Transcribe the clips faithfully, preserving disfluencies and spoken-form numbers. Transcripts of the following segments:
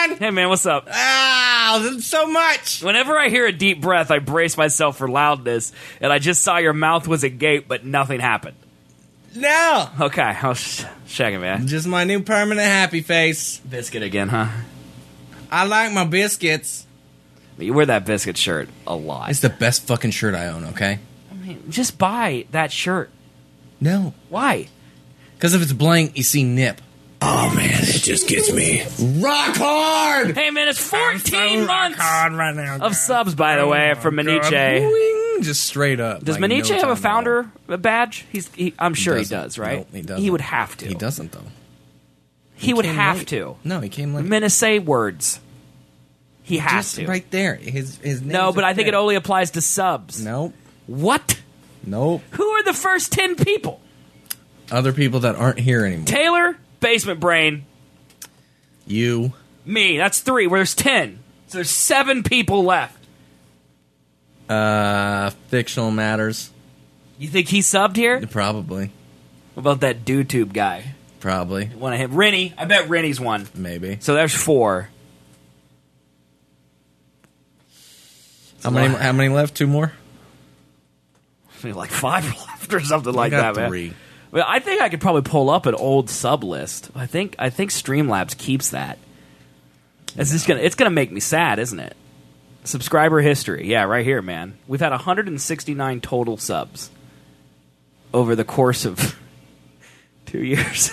man! Hey, man, what's up? Ah, there's so much! Whenever I hear a deep breath, I brace myself for loudness, and I just saw your mouth was agape, but nothing happened. No! Okay, I was sh- checking, man. Just my new permanent happy face. Biscuit again, huh? I like my biscuits. You wear that biscuit shirt a lot. It's the best fucking shirt I own, okay? I mean, just buy that shirt. No. Why? Because if it's blank, you see nip. Oh, man, it just gets me. Rock hard! Hey, man, it's fourteen so months rock hard right now, of subs, by the way, from Maniche. Wing, just straight up. Does like Maniche no have a time founder badge? He's, he, I'm sure he, doesn't. does, right? No, he doesn't. He would have to. He doesn't, though. He, would came have late. to. No, he came late. Menace words. He has Just to. right there. His his name. No, but I think it only applies to subs. Nope. What? Nope. Who are the first ten people? Other people that aren't here anymore. Taylor, Basement Brain, You. me. That's three. Where there's ten. So there's seven people left. Uh, fictional matters. You think he subbed here? Probably. What about that DoTube guy? Probably. One of him. Rennie. I bet Rennie's one. Maybe. So there's four. How many? How many left? Two more. I think like five left or something like I got that, three. man. Well, I think I could probably pull up an old sub list. I think I think Streamlabs keeps that. It's just gonna it's gonna make me sad, isn't it? Subscriber history, yeah, right here, man. We've had one hundred sixty-nine total subs over the course of two years.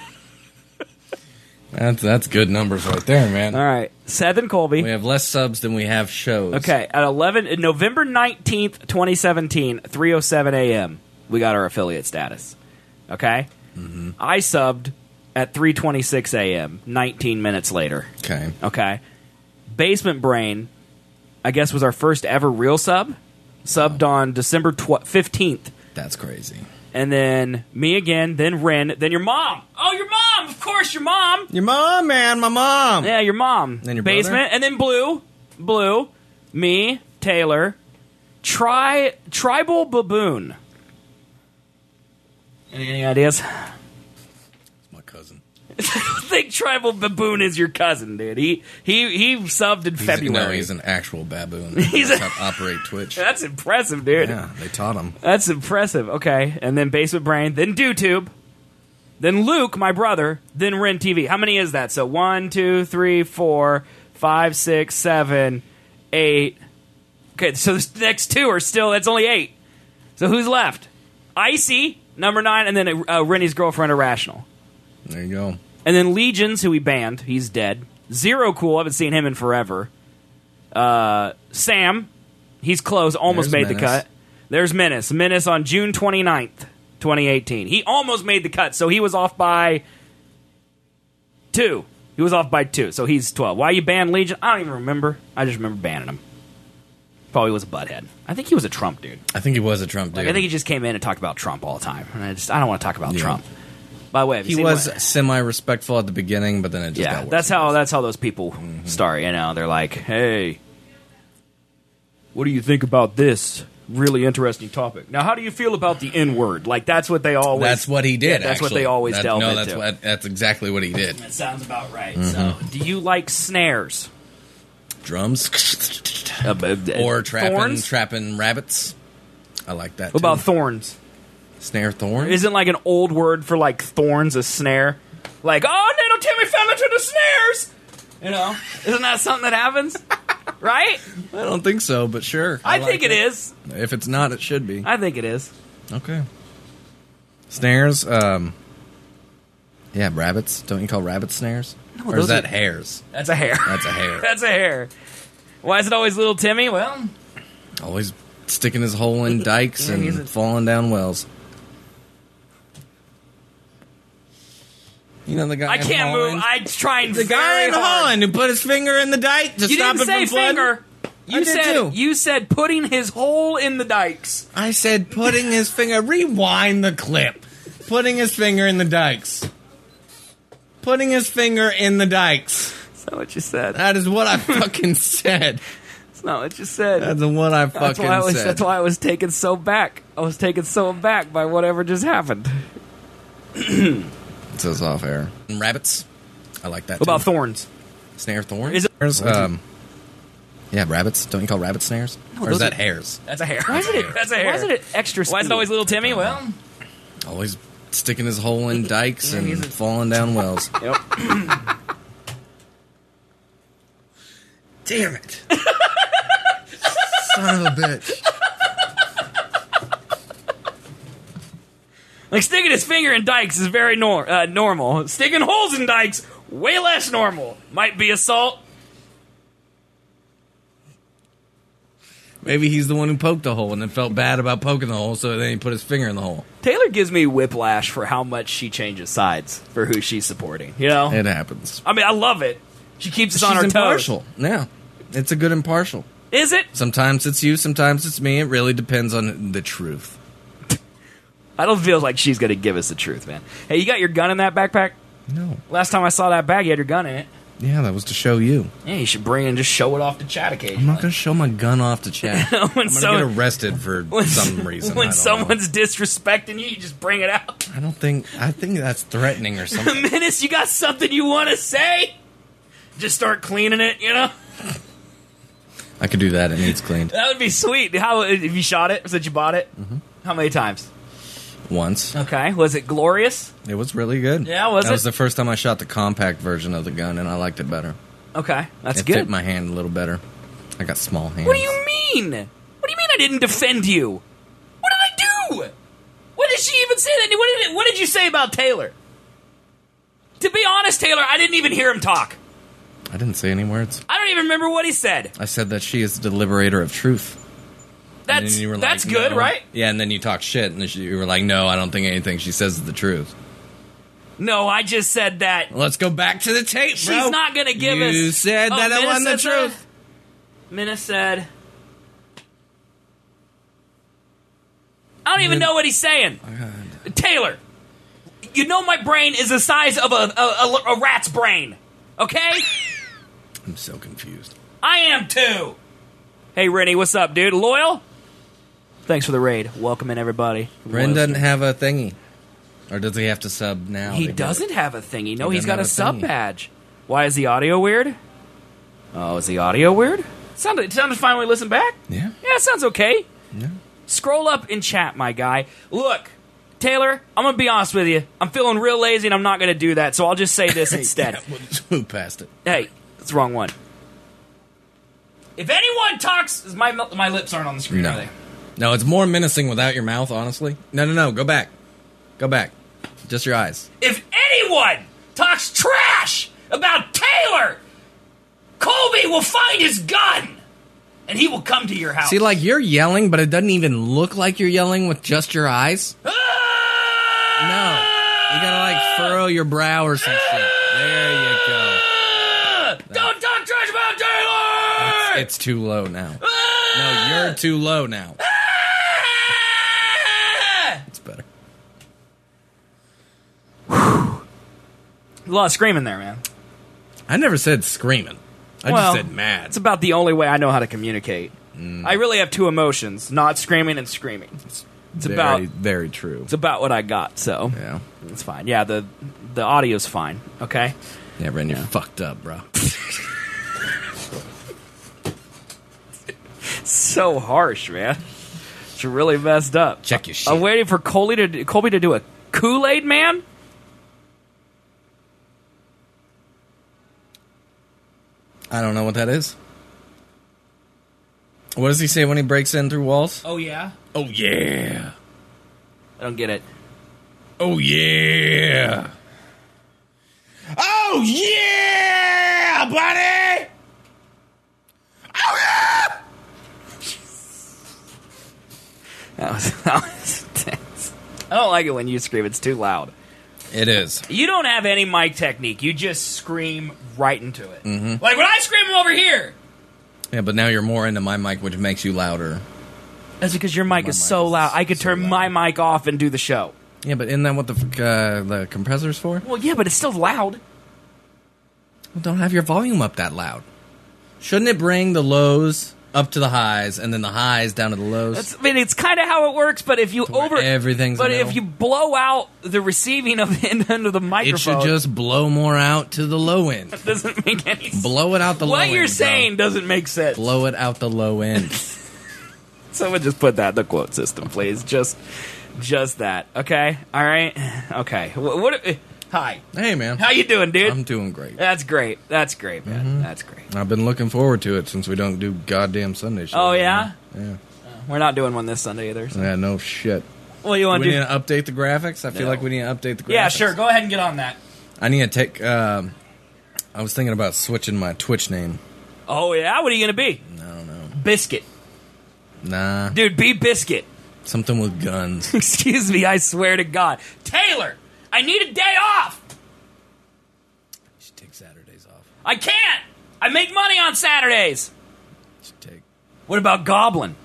That's that's good numbers right there, man. All right, Seth and Colby. We have less subs than we have shows. Okay, at eleven November nineteenth, twenty seventeen, three oh seven a.m. we got our affiliate status. Okay? Mm-hmm. I subbed at three twenty-six a.m., nineteen minutes later. Okay. Okay? Basement Brain, I guess, was our first ever real sub. Subbed Oh. on December fifteenth. That's crazy. And then me again, then Ren, then your mom. Oh, your mom! Of course, your mom! Your mom, man, my mom. Yeah, your mom. Then your Basement, brother? and then Blue. Blue. Me, Taylor. Tri Tribal Baboon. Any, any ideas? My cousin. I think Tribal Baboon is your cousin, dude. He he he subbed in He's, February. No, he's an actual baboon. He's That's a- how to operate Twitch. That's impressive, dude. Yeah, they taught him. That's impressive. Okay, and then Basement Brain, then DoTube, then Luke, my brother, then Ren T V. How many is that? So one, two, three, four, five, six, seven, eight. Okay, so the next two are still. That's only eight. So who's left? Icy, number nine, and then uh, Rennie's girlfriend, Irrational. There you go. And then Legions, who we banned. He's dead. Zero Cool. I haven't seen him in forever. Uh, Sam. He's close. Almost There's made the Menace. cut. There's Menace. Menace on June twenty-ninth, twenty eighteen. He almost made the cut, so he was off by two. He was off by two, so he's twelve. Why you banned Legion? I don't even remember. I just remember banning him. Probably was a butthead. I think he was a Trump dude. I think he was a Trump dude. Like, I think he just came in and talked about Trump all the time. And I just I don't want to talk about Yeah. Trump. By the way, have you he seen was what- semi-respectful at the beginning, but then it just got yeah, worse. that's how that's how those people Mm-hmm. start. You know, they're like, "Hey, what do you think about this really interesting topic?" Now, how do you feel about the N word? Like that's what they always. That's what he did. Yeah, that's what actually. they always That- delve No, into. that's what. That's exactly what he did. That sounds about right. Mm-hmm. So, do you like snares Drums Uh, b- b- or trapping thorns? trapping rabbits. I like that. What about too. thorns? snare thorn? Isn't like an old word for like thorns a snare? Like, oh, little Timmy fell into the snares. You know, isn't that something that happens? Right? I don't think so, but sure. I, like think it is. If it's not, it should be. I think it is. Okay. Snares. Um. Yeah, rabbits. Don't you call rabbits snares? No, or those is that are- hares? That's a hair. That's a hare. That's a hair. Why is it always little Timmy? Well, Always sticking his hole in dikes Yeah, he's and a- falling down wells. You know the guy. I in can't Holland? move. I trying The guy very in hard. Holland who put his finger in the dike to You stop didn't it say from flooding. finger. You I did said too. you said putting his hole in the dikes. I said putting his finger. Rewind the clip. Putting his finger in the dikes. Putting his finger in the dikes. That's not what you said. That is what I fucking said. That's not what you said. That's what I That's fucking why I was. said. That's why I was taken so back. I was taken so aback by whatever just happened. It says off air. And rabbits. I like that. What about too. thorns? Snare thorns? Is it- Snares, um, yeah, rabbits. Don't you call rabbits snares? or is those that are- hares? That's a hair. Why is it? That's a hair. Why is it extra? Why is it always little Timmy? Well, Always sticking his hole in dikes and he's a- falling down wells. Yep. Damn it. Son of a bitch. Like sticking his finger in dikes is very nor- uh, normal. Sticking holes in dikes, way less normal. Might be assault. Maybe he's the one who poked the hole and then felt bad about poking the hole, so then he put his finger in the hole. Taylor gives me whiplash for how much she changes sides for who she's supporting. You know? It happens. I mean, I love it. She keeps us She's on our impartial. toes. Yeah. It's a good impartial. Is it? Sometimes it's you, sometimes it's me. It really depends on the truth. I don't feel like she's going to give us the truth, man. Hey, you got your gun in that backpack? No. Last time I saw that bag, you had your gun in it. Yeah, that was to show you. Yeah, you should bring it and just show it off to Chad occasionally. I'm not going to show my gun off to Chad. I'm when going to someone- get arrested for when, some reason. I When don't someone's disrespecting you, you just bring it out. know. I don't think... I think that's threatening or something. Menace, you got something you want to say? Just start cleaning it, you know? I could do that. It needs cleaned. That would be sweet. How have you shot it since you bought it? Mm-hmm. How many times? Once. Okay. Was it glorious? It was really good. Yeah, was that it? was the first time I shot the compact version of the gun, and I liked it better. Okay. That's it good. fit my hand a little better. I got small hands. What do you mean? What do you mean I didn't defend you? What did I do? What did she even say? That? What did, what did you say about Taylor? To be honest, Taylor, I didn't even hear him talk. I didn't say any words. I don't even remember what he said. I said that she is the liberator of truth. And That's then you were that's like, good, no. right? Yeah, and then you talk shit, and then she- you were like, no, I don't think anything she says is the truth. No, I just said that Let's go back to the tape, bro. she's not going to give you us... You said Oh, that it Minna wasn't the said that? truth. Minna said... I don't even know what he's saying. Taylor, you know my brain is the size of a, a, a, a rat's brain, okay? I'm so confused. I am too. Hey, Rennie, what's up, dude? Loyal? Thanks for the raid. Welcome in, everybody. Ren Loyal. doesn't have a thingy. Or does he have to sub now? He to get doesn't it? have a thingy. No, He he's doesn't got a have a sub thingy. badge. Why is the audio weird? Oh, is the audio weird? It sounded, it sounded fine when we listen back. Yeah. Yeah, it sounds okay. Yeah. Scroll up in chat, my guy. Look, Taylor, I'm going to be honest with you. I'm feeling real lazy and I'm not going to do that, so I'll just say this instead. Yeah, we'll just move past it. Hey, that's the wrong one. If anyone talks... My, my lips aren't on the screen, No. are they? No, it's more menacing without your mouth, honestly. No, no, no. Go back. Go back. Just your eyes. If anyone talks trash about Taylor, Colby will find his gun and he will come to your house. See, like, you're yelling, but it doesn't even look like you're yelling with just your eyes. Ah! No. You gotta, like, furrow your brow or some shit. There you go. Ah! Don't talk trash about Taylor! It's too low now. Ah! No, you're too low now. Ah! It's better. A lot of screaming there, man. I never said screaming. I Well, just said mad. It's about the only way I know how to communicate. Mm. I really have two emotions, not screaming and screaming. It's, it's very, about very true. it's about what I got, so Yeah. it's fine. Yeah, the the audio's fine, okay? Yeah, Ren, you're fucked up, bro. So harsh, man. It's really messed up. Check your shit. I'm waiting for Colby to do, Colby to do a Kool-Aid Man. I don't know what that is. What does he say when he breaks in through walls? Oh yeah, Oh, yeah. I don't get it. Oh, yeah. Oh, yeah, buddy. Oh, yeah. That was, that was intense. I don't like it when you scream. It's too loud. It is. You don't have any mic technique. You just scream right into it. Mm-hmm. Like when I scream over here. Yeah, but now you're more into my mic, which makes you louder. That's because your mic My is mic so is loud. I could so turn loud. my mic off and do the show. Yeah, but isn't that what the f- uh, the compressor's for? Well, yeah, but it's still loud. Well, don't have your volume up that loud. Shouldn't it bring the lows up to the highs, and then the highs down to the lows. That's, I mean, it's kind of how it works, but if you where over everything's but in the if middle. you blow out the receiving of the end of the It microphone, should just blow more out to the low end. it doesn't make any sense. Blow it out the low What end. you're bro. saying doesn't make sense. Blow it out the low end. Someone just put that in the quote system, please. Just, just that. Okay. All right. Okay. What? what uh, hi. Hey, man. How you doing, dude? I'm doing great. That's great. That's great, man. Mm-hmm. That's great. I've been looking forward to it since we don't do goddamn Sunday shows. Oh yeah. Yeah. We're not doing one this Sunday either. So. Yeah, no shit. Well, you Do want we to need do? to update the graphics? I feel No. like we need to update the graphics. Yeah, sure. Go ahead and get on that. I need to take... Um, I was thinking about switching my Twitch name. Oh yeah. What are you gonna be? I don't know. Biscuit, Nah. dude. Be Biscuit. Something with guns. Excuse me. I swear to God, Taylor. I need a day off. You should take Saturdays off. I can't. I make money on Saturdays. You should take... What about Goblin?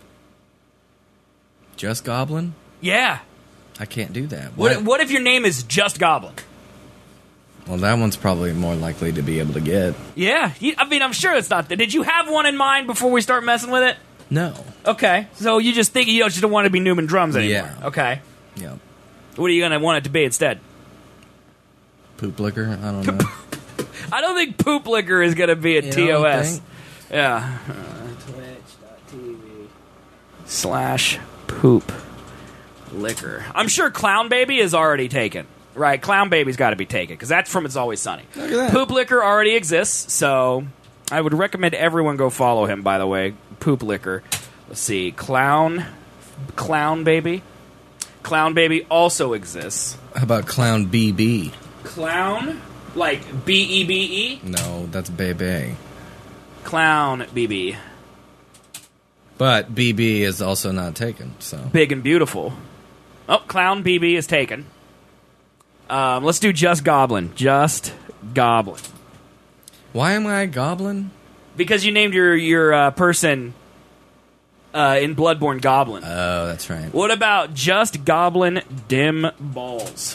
Just Goblin? Yeah. I can't do that. What? What if your name is just Goblin? Well, that one's probably more likely to be able to get. Yeah. You, I mean, I'm sure it's not. Did you have one in mind before we start messing with it? No. Okay. So you just think you don't, just don't want to be Newman Drums anymore? Yeah. Okay. Yeah. What are you going to want it to be instead? Poop liquor? I don't know. I don't think Poop Liquor is going to be a You T O don't S. think? Yeah. Uh, Twitch.tv slash Poop Liquor. I'm sure Clown Baby is already taken. Right, Clown Baby's got to be taken because that's from It's Always Sunny. Look at that. Poop Liquor already exists, so I would recommend everyone go follow him. By the way, Poop Liquor. Let's see, Clown, Clown Baby, Clown Baby also exists. How about Clown B B? Clown, like B E B E. No, that's Bebe. Clown B B, But B B is also not taken, so. Big and Beautiful. Oh, Clown B B is taken. Um, let's do Just Goblin. Just Goblin. Why am I a goblin? Because you named your your uh, person uh, in Bloodborne Goblin. Oh, that's right. What about Just Goblin Dim Balls?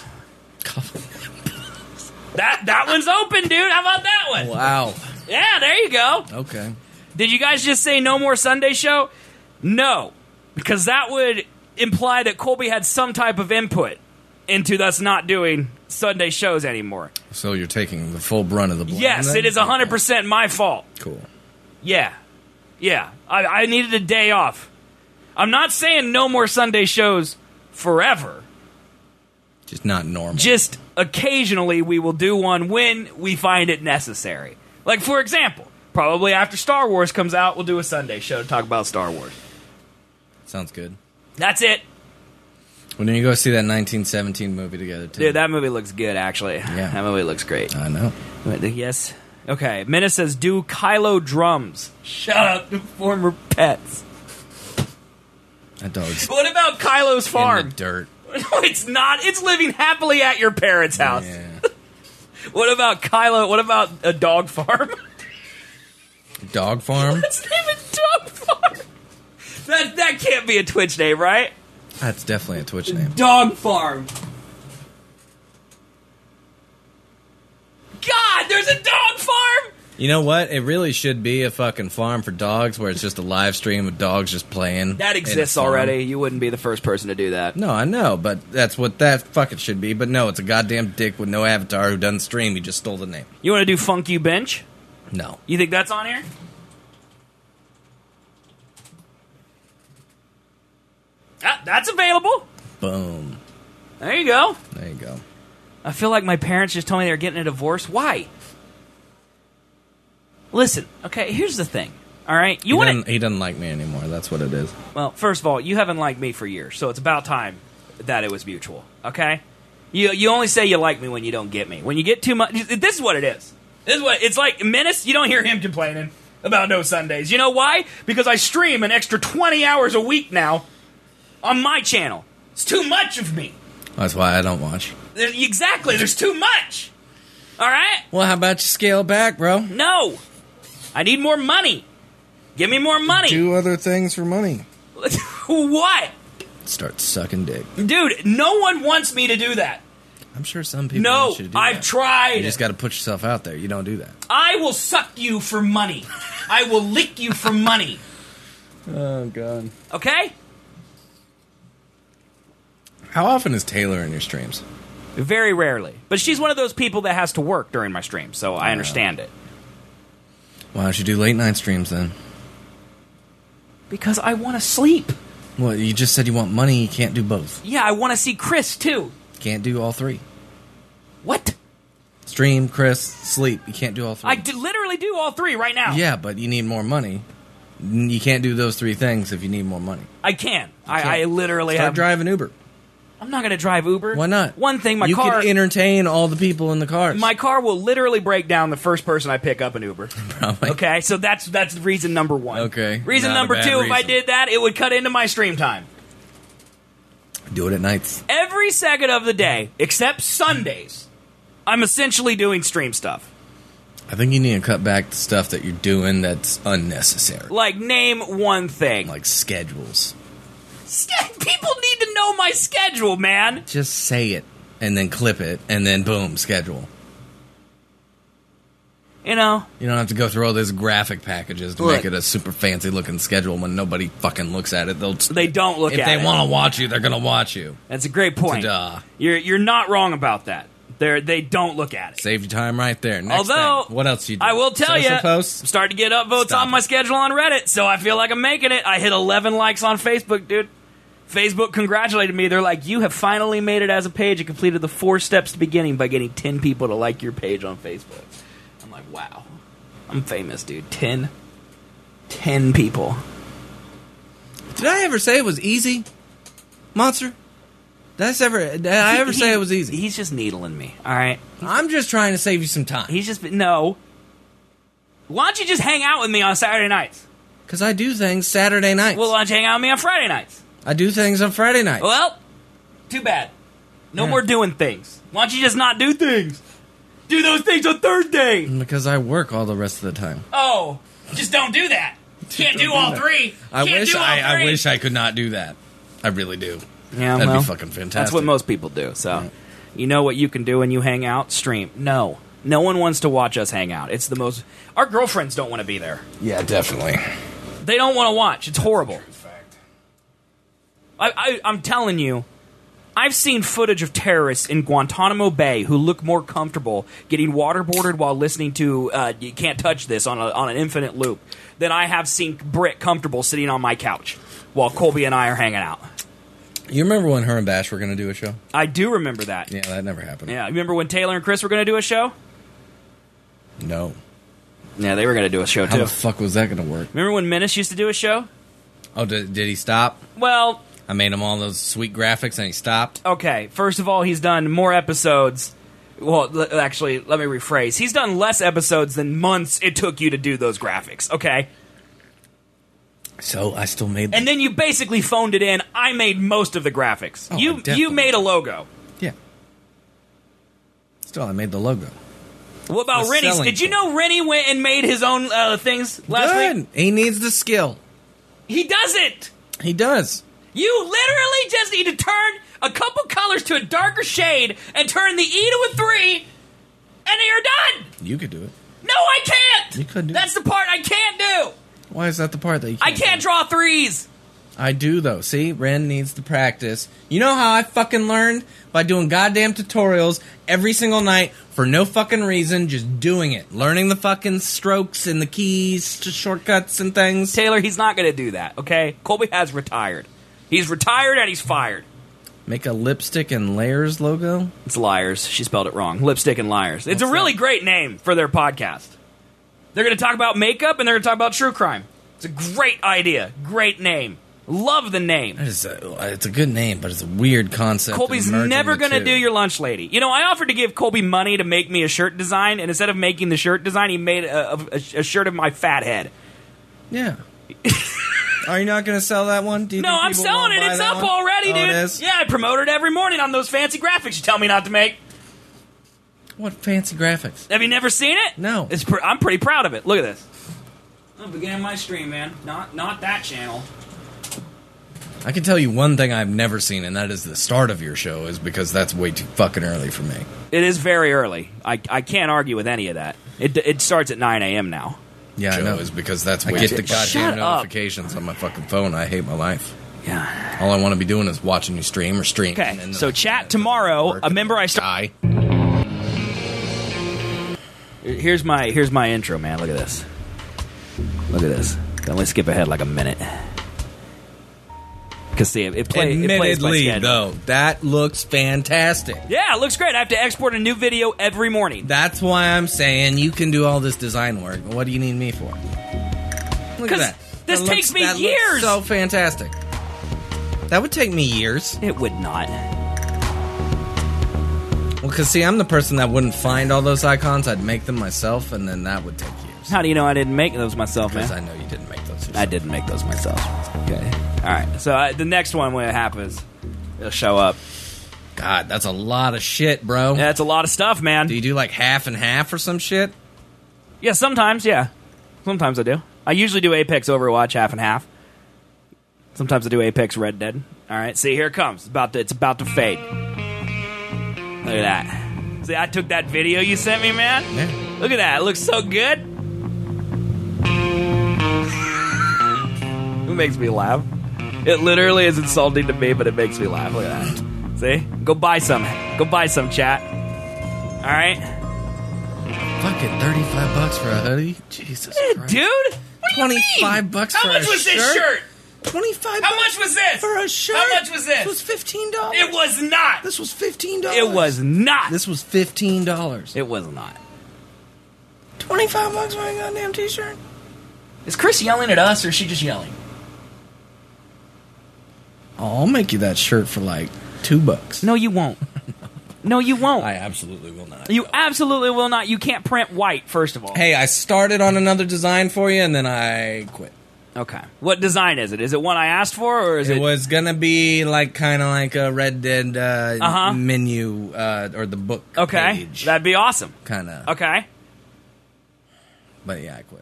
That that one's open, dude. How about that one? Wow. Yeah, there you go. Okay. Did you guys just say no more Sunday show? No, because that would imply that Colby had some type of input into us not doing Sunday shows anymore. So you're taking the full brunt of the blame. Yes, then? it is one hundred percent my fault. Cool. Yeah. Yeah. I, I needed a day off. I'm not saying no more Sunday shows forever. Just not normal. Just occasionally we will do one when we find it necessary. Like, for example, probably after Star Wars comes out, we'll do a Sunday show to talk about Star Wars. Sounds good. That's it. When you go see that nineteen seventeen movie together, too. Dude, that movie looks good, actually. Yeah. That movie looks great. I know. Yes. Okay. Minna says, do Kylo drums. Shut up, to former pets. That dog's What about Kylo's in farm? the dirt. No, it's not. It's living happily at your parents' house. Yeah. What about Kylo? What about a dog farm? Dog farm? Let's name it Dog Farm. That, that can't be a Twitch name, right? That's definitely a Twitch name. Dog Farm. God, there's a dog farm? You know what? It really should be a fucking farm for dogs where it's just a live stream of dogs just playing. That in a exists farm. already. You wouldn't be the first person to do that. No, I know, but that's what that fucking should be. But no, it's a goddamn dick with no avatar who doesn't stream. He just stole the name. You want to do Funk You Bench? No. You think that's on here? Ah, that's available. Boom. There you go. There you go. I feel like my parents just told me they were getting a divorce. Why? Listen, okay, here's the thing. All right? He You want doesn't, to he doesn't like me anymore. That's what it is. Well, first of all, you haven't liked me for years, so it's about time that it was mutual, okay? You you only say you like me when you don't get me. When you get too much, this is what it is. This is what it's like. Menace, you don't hear him complaining about no Sundays. You know why? Because I stream an extra twenty hours a week now on my channel. It's too much of me. That's why I don't watch. There- Exactly, there's too much. All right? Well, how about you scale back, bro? No. I need more money. Give me more money. Do other things for money. What? Start sucking dick. Dude, no one wants me to do that. I'm sure some people No, want you to do I've that. tried. You just got to put yourself out there. You don't do that. I will suck you for money. I will lick you for money. Oh, God. Okay? How often is Taylor in your streams? Very rarely. But she's one of those people that has to work during my streams, so I understand it. Why don't you do late night streams then? Because I want to sleep. Well, you just said you want money, you can't do both. Yeah, I want to see Chris, too. Can't do all three. What? Stream, Chris, sleep. You can't do all three. I d- literally do all three right now. Yeah, but you need more money. You can't do those three things if you need more money. I can. I, Can't. I literally Start have... driving Uber. I'm not going to drive Uber. Why not? One thing, my you car... You can entertain all the people in the cars. My car will literally break down the first person I pick up an Uber. Probably. Okay, so that's that's reason number one. Okay. Reason Not a number bad two, if I reason. did that, it would cut into my stream time. Do it at nights. Every second of the day, except Sundays, I'm essentially doing stream stuff. I think you need to cut back the stuff that you're doing that's unnecessary. Like, name one thing. Like schedules. Sch- People need to know my schedule, man. Just say it, and then clip it, and then boom, schedule. You know? You don't have to go through all those graphic packages to Look. make it a super fancy looking schedule when nobody fucking looks at it. They'll They don't look if at they it. want to watch you, they're gonna watch you. That's a great point. Ta-da. You're you're not wrong about that. They they don't look at it. Save your time right there. Next Although, thing. What else do you do? I will tell Social you, posts? I'm starting to get upvotes Stop on my it. schedule on Reddit, so I feel like I'm making it. I hit eleven likes on Facebook, dude. Facebook congratulated me. They're like, you have finally made it as a page and completed the four steps to beginning by getting ten people to like your page on Facebook. I'm like, wow. I'm famous, dude. Ten. Ten people. Did I ever say it was easy, Monster? Did I ever? Did I ever He- say it was easy? He's just needling me, all right? I'm just trying to save you some time. He's just, no. Why don't you just hang out with me on Saturday nights? Because I do things Saturday nights. Well, why don't you hang out with me on Friday nights? I do things on Friday nights. Well, too bad. No Yeah. more doing things. Why don't you just not do things? Do those things on Thursday. Because I work all the rest of the time. Oh, just don't do that. Can't do all three. I Can't wish do all I, I three. wish I could not do that. I really do. Yeah, That'd well, be fucking fantastic. That's what most people do. So, you know what you can do when you hang out? Stream. No. No one wants to watch us hang out. It's the most... Our girlfriends don't want to be there. Yeah, definitely. They don't want to watch. It's horrible. I, I, I'm telling you, I've seen footage of terrorists in Guantanamo Bay who look more comfortable getting waterboarded while listening to uh, "You Can't Touch This" on, a, on an infinite loop than I have seen Britt comfortable sitting on my couch while Colby and I are hanging out. You remember when her and Bash were going to do a show? I do remember that. Yeah, that never happened. Yeah, remember when Taylor and Chris were going to do a show? No. Yeah, they were going to do a show How too. the fuck was that going to work? Remember when Menace used to do a show? Oh, did, did he stop? Well, I made him all those sweet graphics and he stopped? okay, first of all, he's done more episodes. Well, l- actually, let me rephrase. He's done less episodes than months it took you to do those graphics, okay? So I still made them. And then you basically phoned it in. I made most of the graphics. Oh, I you definitely- you made a logo. Yeah. Still, I made the logo. What about The Rennie? selling Did you point. know Rennie went and made his own uh, things last Good. week? He needs the skill. He doesn't. He does. You literally just need to turn a couple colors to a darker shade and turn the E to a three, and you're done. You could do it. No, I can't. You could do That's the part I can't do. Why is that the part that you I can't can't do? draw threes. I do, though. See? Ren needs to practice. You know how I fucking learned? By doing goddamn tutorials every single night for no fucking reason, just doing it. Learning the fucking strokes and the keys to shortcuts and things. Taylor, he's not going to do that, okay? Colby has retired. He's retired and he's fired. Make a lipstick and layers logo? It's Liars. She spelled it wrong. Lipstick and Liars. It's What's a really that? great name for their podcast. They're going to talk about makeup and they're going to talk about true crime. It's a great idea. Great name. Love the name. That is a, it's a good name, but it's a weird concept. Colby's of merging never the going to two. do your lunch lady. You know, I offered to give Colby money to make me a shirt design, and instead of making the shirt design, he made a, a, a shirt of my fat head. Yeah. Are you not going to sell that one? Do you No, think I'm people selling won't it. buy It's that up one? already, Oh, dude. it is? Yeah, I promote it every morning on those fancy graphics you tell me not to make. What fancy graphics? Have you never seen it? No. It's pr- I'm pretty proud of it. Look at this. I'm beginning my stream, man. Not not that channel. I can tell you one thing I've never seen, and that is the start of your show, is because that's way too fucking early for me. It is very early. I, I can't argue with any of that. It it starts at nine a.m. now. Yeah, I Joe, know. is because that's I when get you the get shit. Shut goddamn up. notifications on my fucking phone. I hate my life. Yeah. All I want to be doing is watching you stream or stream. Okay, and so like, chat yeah, tomorrow. work A member I start. die. Here's my here's my intro, man. Look at this. Look at this. Let's skip ahead like a minute. Because see, it, it, play, it plays by Admittedly, schedule. though, that looks fantastic. Yeah, it looks great. I have to export a new video every morning. That's why I'm saying you can do all this design work. What do you need me for? Look at 'Cause that. this That takes me that years. so fantastic. That would take me years. It would not. Well, because, see, I'm the person that wouldn't find all those icons. I'd make them myself, and then that would take years. How do you know I didn't make those myself, Because man? I know you didn't make those yourself. I didn't make those myself. Okay. All right. So uh, the next one when it happens, it'll show up. God, that's a lot of shit, bro. Yeah, it's a lot of stuff, man. Do you do like half and half or some shit? Yeah, sometimes, yeah. Sometimes I do. I usually do Apex Overwatch half and half. Sometimes I do Apex Red Dead. All right, see, here it comes. It's about to, it's about to fade. Look at that. See, I took that video you sent me, man. Yeah. Look at that. It looks so good. It makes me laugh. It literally is insulting to me, but it makes me laugh. Look at that. See? Go buy some. Go buy some, chat. All right? Fucking thirty-five bucks for a hoodie? Jesus Christ. Dude? What do you mean? twenty-five bucks How for much a was this shirt? twenty-five How bucks much was this? for a shirt? How much was this? This was fifteen dollars. It was not. This was fifteen dollars. It was not. This was fifteen dollars. It was not. twenty-five bucks for a goddamn t-shirt? Is Chris yelling at us, or is she just yelling? Oh, I'll make you that shirt for like two bucks. No, you won't. No, you won't. I absolutely will not. You absolutely will not. You can't print white, first of all. Hey, I started on another design for you, and then I quit. Okay. What design is it? Is it one I asked for, or is It it... was gonna be like kind of like a Red Dead uh, Uh-huh. menu uh, or the book Okay. page, That'd be awesome. kind of. Okay. But yeah, I quit.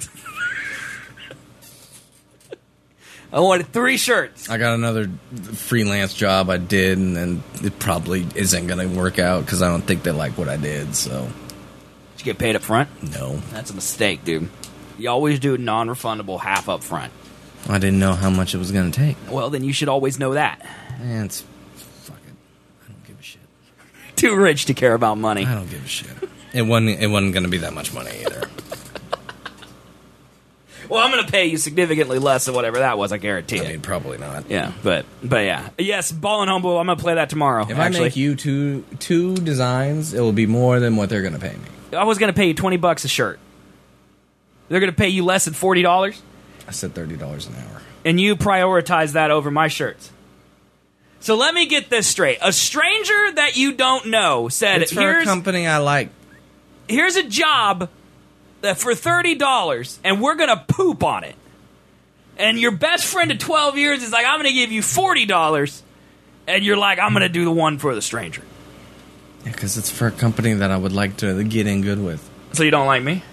I wanted three shirts. I got another freelance job I did, and then it probably isn't gonna work out because I don't think they like what I did. So Did you get paid up front? no, That's a mistake, dude. You always do non-refundable half up front. I didn't know how much it was gonna take. Well, then you should always know that. And it's fuck it. I don't give a shit. Too rich to care about money. I don't give a shit. It wasn't. It wasn't gonna be that much money either. Well, I'm going to pay you significantly less than whatever that was, I guarantee I it. mean, probably not. Yeah, but but yeah. Yes, Ball and Humble, I'm going to play that tomorrow, If actually. I make you two two designs, it will be more than what they're gonna pay me. I was going to pay you twenty bucks a shirt. They're going to pay you less than forty dollars, I said thirty dollars an hour. and you prioritize that over my shirts. So let me get this straight. A stranger that you don't know said, It's for a here's, company I like. here's a job that for thirty dollars, and we're going to poop on it. And your best friend of twelve years is like, I'm going to give you forty dollars, and you're like, I'm going to do the one for the stranger. Yeah, because it's for a company that I would like to get in good with. So you don't like me?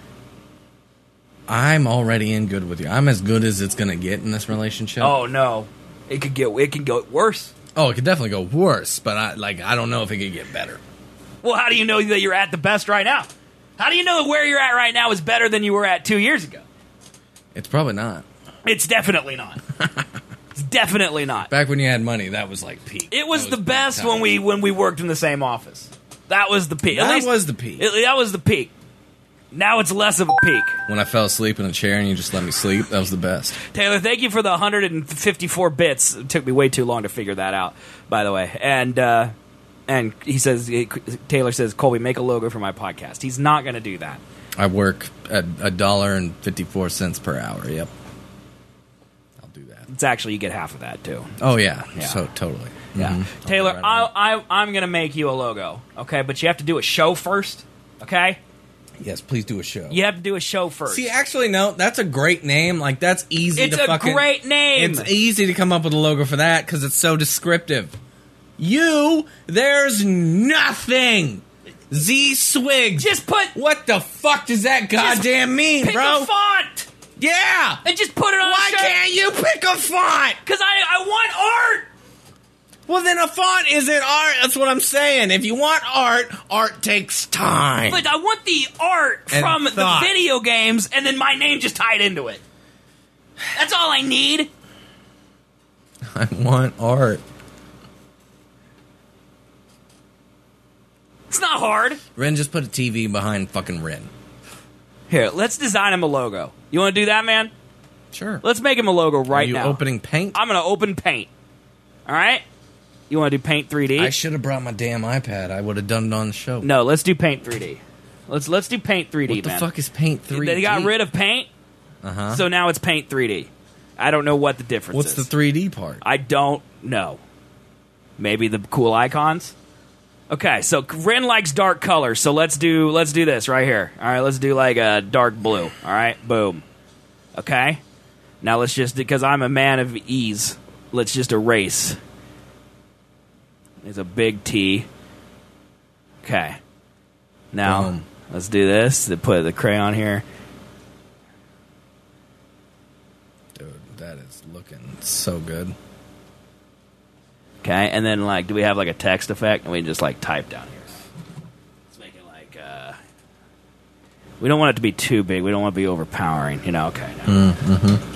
I'm already in good with you. I'm as good as it's gonna get in this relationship. Oh no, it could get it can go worse. Oh, it could definitely go worse, but I like I don't know if it could get better. Well, how do you know that you're at the best right now? How do you know that where you're at right now is better than you were at two years ago? It's probably not. It's definitely not. It's definitely not. Back when you had money, that was like peak. It was That the best peak when time. we when we worked in the same office. That was the peak. At That least- was the peak. it- that was the peak. Now it's less of a peak. When I fell asleep in a chair and you just let me sleep, that was the best. Taylor, thank you for the one hundred fifty-four bits. It took me way too long to figure that out, by the way. And uh, and he says, Taylor says, Colby, make a logo for my podcast. He's not going to do that. I work at a dollar and fifty-four cents per hour. Yep, I'll do that. It's actually, you get half of that, too. Oh yeah, Yeah. so totally. Yeah. Mhm. Taylor, I'll do right I, away. I, I'm going to make you a logo, okay? But you have to do a show first, okay? Yes, please do a show. You have to do a show first. See, actually, no, that's a great name. Like, that's easy It's to a fucking... great name. It's easy to come up with a logo for that because it's so descriptive. You, there's nothing. Z Swigs. Just put... What the fuck does that goddamn mean, pick bro? a font Yeah. and just put it on Why a shirt. can't you pick a font? Because I, I want art. Well, then a font isn't art. That's what I'm saying. If you want art, art takes time. But I want the art And from thought. the video games, and then my name just tied into it. That's all I need. I want art. It's not hard. Ren, just put a T V behind fucking Ren. Here, let's design him a logo. You want to do that, man? Sure. Let's make him a logo right Are you now. opening Paint? I'm going to open Paint. All right? You want to do Paint three D? I should have brought my damn iPad. I would have done it on the show. No, let's do Paint three D. Let's let's do Paint three D, What the man. fuck is Paint three D? They got rid of Paint, Uh-huh. so now it's Paint three D. I don't know what the difference What's is. the three D part? I don't know. Maybe the cool icons? Okay, so Ren likes dark colors, so let's do let's do this right here. All right, let's do like a dark blue. All right, boom. Okay? Now let's just, because I'm a man of ease, let's just erase. There's a big T. Okay. Now, Boom. let's do this. They put the crayon here. Dude, that is looking so good. Okay, and then, like, do we have, like, a text effect? And we just, like, type down here. Let's make it, like, uh... we don't want it to be too big. We don't want to be overpowering. You know, okay. No. Mm-hmm.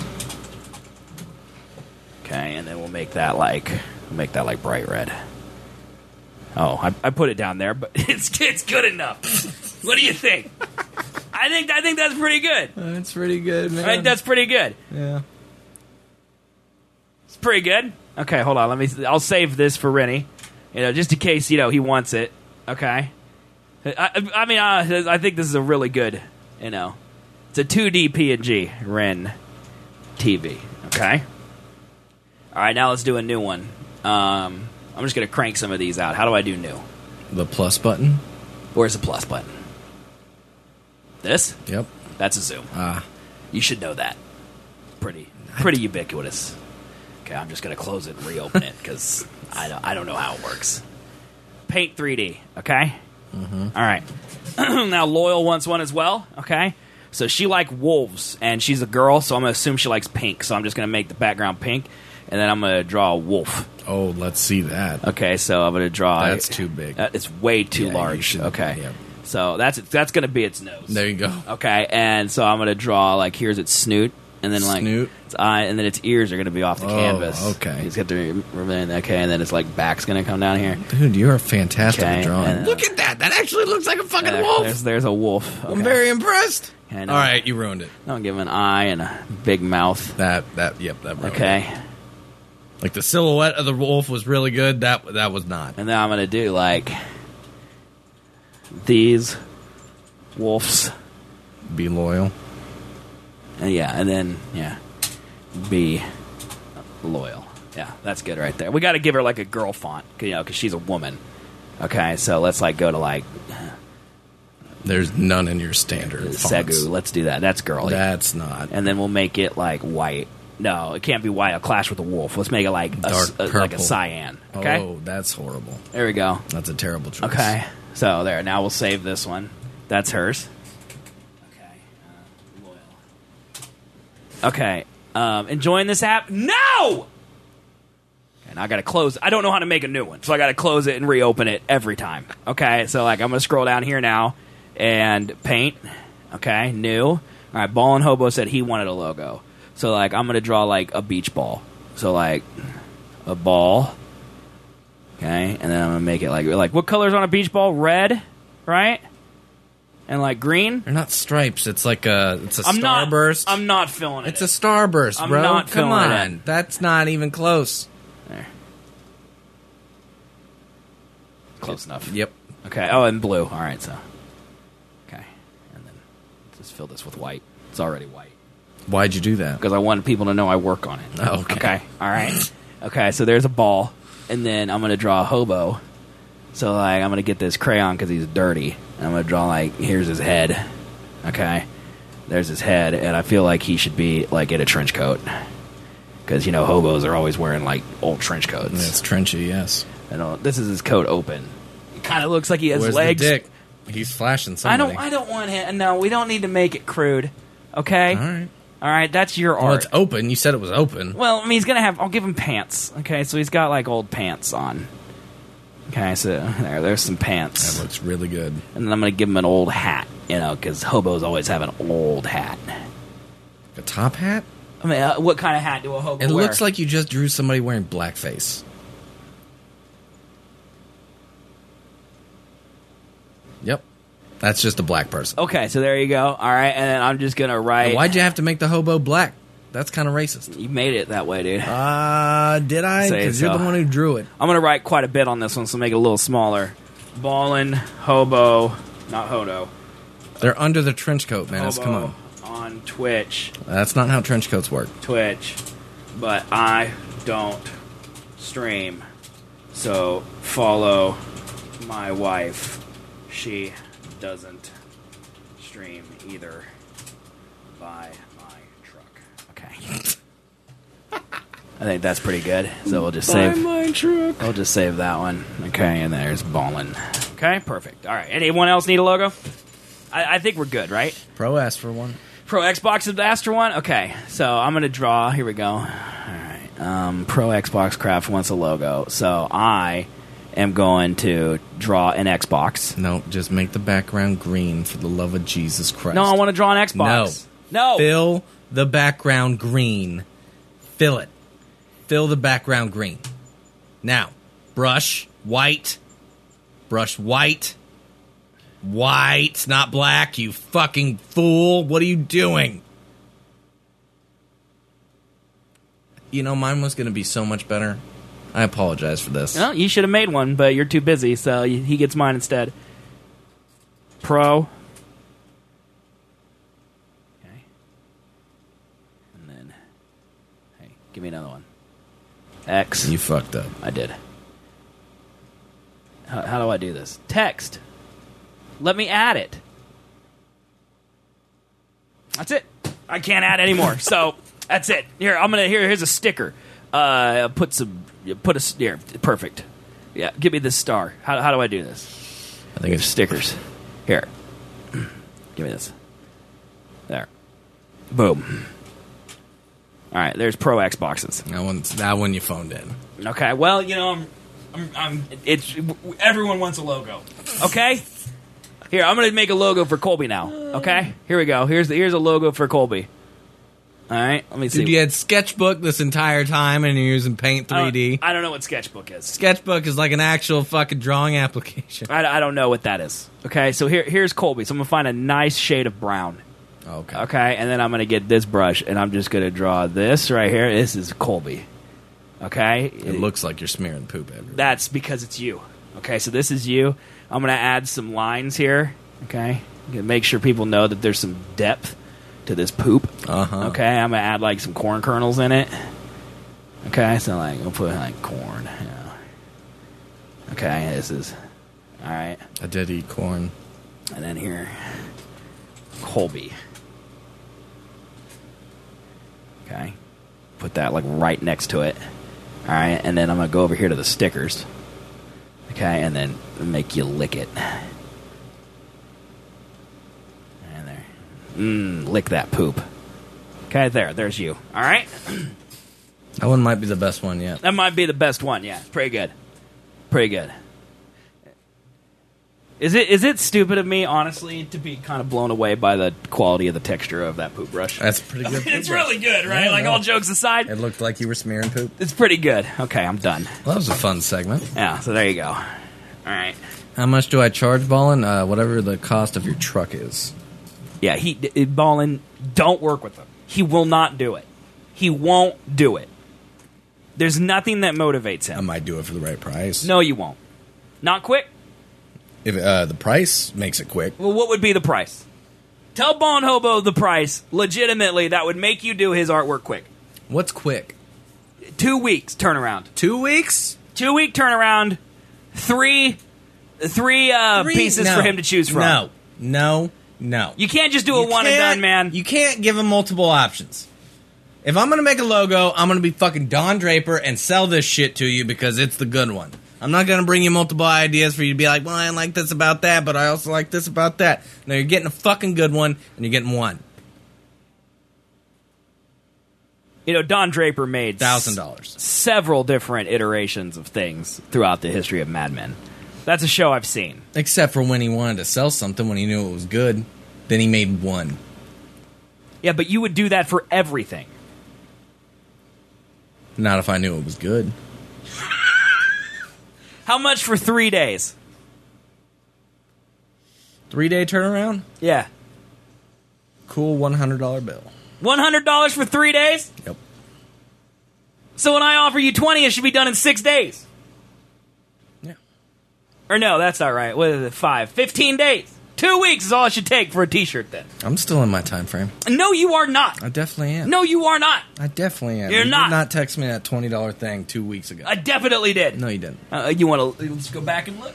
Okay, and then we'll make that, like, we'll make that, like, bright red. Oh, I, I put it down there, but it's it's good enough. What do you think? I think I think that's pretty good. That's pretty good, man. I think that's pretty good. Yeah. It's pretty good. Okay, hold on. Let me. I'll save this for Rennie. You know, just in case you know he wants it. Okay. I, I mean, uh, I think this is a really good. You know, it's a two D P N G Ren T V. Okay. All right, now let's do a new one. Um, I'm just gonna crank some of these out. How do I do new? The plus button? Where's the plus button? This? Yep. That's a zoom. Ah. You should know that. Pretty, pretty ubiquitous. Okay, I'm just gonna close it and reopen it because I don't, I don't know how it works. Paint three D. Okay. Mm-hmm. All right. Now Loyal wants one as well. Okay. So she likes wolves, and she's a girl, so I'm gonna assume she likes pink. So I'm just gonna make the background pink, and then I'm gonna draw a wolf. Oh, let's see that. Okay, so I'm gonna draw. That's too big. That, it's way too Yeah, you large. should- Okay. yeah. So that's that's gonna be its nose. There you go. Okay, and so I'm gonna draw like here's its snoot, and then like Snoot. its eye, and then its ears are gonna be off the Oh, canvas. okay. He's got the okay, and then its like back's gonna come down here. Dude, you're fantastic Okay, at drawing. and, uh, Look at that. That actually looks like a fucking There- wolf. There's there's a wolf. Okay. I'm very impressed. Okay, All now- right, you ruined it. Now I'll give him an eye and a big mouth. That, that, yep, that ruined it. Okay, Like the silhouette of the wolf was really good. That, that was not. and then I'm gonna do like these wolves. Be loyal. And yeah, and then yeah, be loyal. Yeah, that's good right there. We got to give her like a girl font, you know, because she's a woman. Okay, so let's like go to like There's none in your standard fonts. Segu. Let's do that. That's girly. That's not. And then we'll make it like white. No, it can't be white. I'll clash with a wolf. Let's make it like a, Dark a- like a purple. cyan. Okay, Oh, that's horrible. there we go. That's a terrible choice. Okay, so there. Now we'll save this one. That's hers. Okay, uh, loyal. Okay, um, enjoying this app? No. And I gotta close. I don't know how to make a new one, so I gotta close it and reopen it every time. Okay, so like I'm gonna scroll down here now and paint. Okay, new. All right, Ball and Hobo said he wanted a logo, so like I'm gonna draw like a beach ball. So like a ball. Okay, and then I'm gonna make it like like what color's on a beach ball? Red, right? And like green. They're not stripes. It's like a. It's a I'm not. starburst. I'm not feeling it. It's a starburst, I'm bro. not Come feeling on. it. That's not even close. There. Close enough. Yep. Okay. Oh, and blue. All right. So. Okay. And then just fill this with white. It's already white Why'd you do that? because I wanted people to know I work on it. Oh, okay. Okay. All right. Okay. So there's a ball, and then I'm gonna draw a hobo. So like I'm gonna get this crayon because he's dirty. And I'm gonna draw like here's his head. Okay. There's his head, and I feel like he should be like in a trench coat because you know hobos are always wearing like old trench coats. It's trenchy, yes. I don't. This is his coat open. It kind of looks like he has Where's legs. the dick? He's flashing I somebody. don't. I don't want him. No, we don't need to make it crude. Okay. All right. All right, that's your Well, art. it's open. You said it was open. Well, I mean, he's gonna have. I'll give him pants. Okay, so he's got like old pants on. Okay, so there, there's some pants, That looks really good. and then I'm gonna give him an old hat. You know, because hobos always have an old hat. A top hat? I mean, uh, what kind of hat do a hobo It wear? looks like you just drew somebody wearing blackface. Yep. That's just a black person. Okay, so there you go. All right, and then I'm just gonna write. And why'd you have to make the hobo black? That's kind of racist. You made it that way, dude. Uh, did I? Say Because you're so. the one who drew it. I'm gonna write quite a bit on this one, so make it a little smaller. Ballin', hobo, not hodo. They're under the trench coat, man. Hobo Come on. on Twitch, That's not how trench coats work. Twitch, but I don't stream, so follow my wife. She doesn't stream either. Buy my truck. Okay. I think that's pretty good. So we'll just save. my truck. We'll just save that one. Okay, and there's Ballin'. Okay, perfect. All right. Anyone else need a logo? I, I think we're good, right? Pro asked for one. Pro Xbox is the Astra one? Okay, so I'm going to draw. Here we go. All right. Um, Pro Xbox Craft wants a logo. So I am going to draw an Xbox. No, just make the background green for the love of Jesus Christ. No, I want to draw an Xbox. No. No. Fill the background green. Fill it. Fill the background green. Now, brush white. Brush white. White, not black, you fucking fool. What are you doing? You know, mine was going to be so much better. I apologize for this. Well, you should have made one, but you're too busy, so he gets mine instead. Pro. Okay. And then, hey, give me another one. X. You fucked up. I did. How, how do I do this? Text. Let me add it. That's it. I can't add anymore. So that's it. Here, I'm gonna. Here, here's a sticker. Uh, put some. Put a here. Perfect. Yeah. Give me this star. How, how do I do this? I think it's Stickers. Here. Give me this. There. Boom. All right. There's Pro Xboxes. that one. That one you phoned in. Okay. Well, you know, I'm. I'm. I'm it's everyone wants a logo. Okay. Here, I'm going to make a logo for Colby now. Okay? Here we go. Here's the, here's a logo for Colby. All right? Let me see. Dude, you had Sketchbook this entire time and you're using Paint I three D. don't, I don't know what Sketchbook is. Sketchbook is like an actual fucking drawing application. I, I don't know what that is. Okay? So here here's Colby. So I'm going to find a nice shade of brown. Okay. Okay? And then I'm going to get this brush and I'm just going to draw this right here. This is Colby. Okay? It looks like you're smearing poop everywhere. That's because it's you. Okay? So this is you. I'm going to add some lines here. Okay? Make sure people know that there's some depth to this poop. Uh-huh. Okay, I'm gonna add like some corn kernels in it. Okay, so like I'll put like corn. You know. Okay, this is all right. I did eat corn. And then here, Colby. Okay, put that like right next to it. All right, and then I'm gonna go over here to the stickers. Okay, and then make you lick it. And there, mmm, lick that poop. Okay, there, there's you. All right. That one might be the best one yet. That might be the best one, yeah. Pretty good. Pretty good. Is it is it stupid of me, honestly, to be kind of blown away by the quality of the texture of that poop brush? That's pretty good. It's poop brush. really good, right? Yeah, like, no. all jokes aside, It looked like you were smearing poop. it's pretty good. Okay, I'm done. Well, that was a fun segment. Yeah, so there you go. All right. How much do I charge, Ballin? Uh, whatever the cost of your truck is. Yeah, he, he Ballin, don't work with him. He will not do it. He won't do it. There's nothing that motivates I him. might do it for the right price. No, you won't. Not quick? If uh, the price makes it quick. Well, what would be the price? Tell Bon Hobo the price. Legitimately, that would make you do his artwork quick. What's quick? Two weeks turnaround. Two weeks? Two week turnaround. Three, three, uh, Three? pieces No. for him to choose from. No, no, no. You can't just do a You one and can't- done, man. You can't give him multiple options. If I'm going to make a logo, I'm going to be fucking Don Draper and sell this shit to you because it's the good one. I'm not going to bring you multiple ideas for you to be like, well, I like this about that, but I also like this about that. No, you're getting a fucking good one, and you're getting one. You know, Don Draper made Thousand dollars. several different iterations of things throughout the history of Mad Men. That's a show I've seen. Except for when he wanted to sell something when he knew it was good. Then he made one. Yeah, but you would do that for everything. Not if I knew it was good. How much for three days? Three day turnaround? Yeah. Cool one hundred dollar bill. one hundred dollars for three days? Yep. So when I offer you twenty, it should be done in six days. Yeah. Or no, that's not right. What is it? Five. Fifteen days. Two weeks is all it should take for a t-shirt then. I'm still in my time frame. No, you are not. I definitely am. No, you are not. I definitely am. You're you not. did not text me that twenty dollar thing two weeks ago. I definitely did. No, you didn't. Uh, you want to let's go back and look?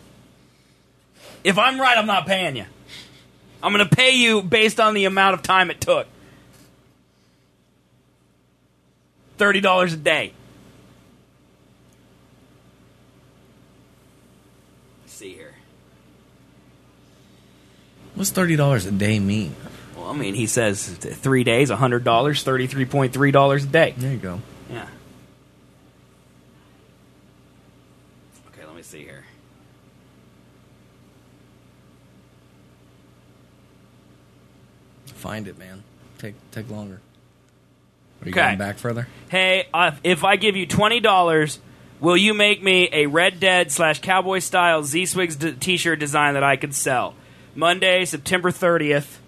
If I'm right, I'm not paying you. I'm going to pay you based on the amount of time it took. thirty dollars a day. Let's see here. What's thirty dollars a day mean? Well, I mean, he says three days, one hundred dollars, thirty-three point three dollars a day. There you go. Yeah. Okay, let me see here. Find it, man. Take take longer. Are you Okay. going back further? Hey, uh, if I give you twenty dollars, will you make me a Red Dead slash Cowboy style Z-Swigs d- t-shirt design that I could sell? Monday, September thirtieth,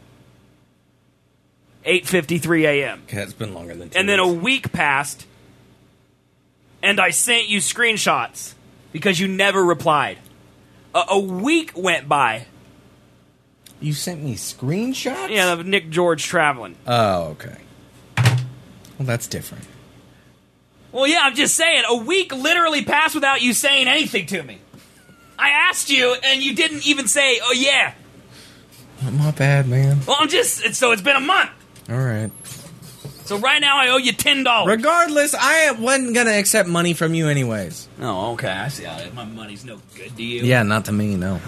eight fifty-three a.m. Okay, it's been longer than two And then a weeks. week passed, and I sent you screenshots because you never replied. A, a week went by. You sent me screenshots? Yeah, of Nick George traveling. Oh, okay. Well, that's different. Well, yeah, I'm just saying, a week literally passed without you saying anything to me. I asked you, and you didn't even say, oh, yeah. My bad, man. Well, I'm just, so it's been a month. All right. So right now I owe you ten dollars. Regardless, I wasn't going to accept money from you anyways. Oh, okay, I see how it is. My money's no good to you. Yeah, not to me, no.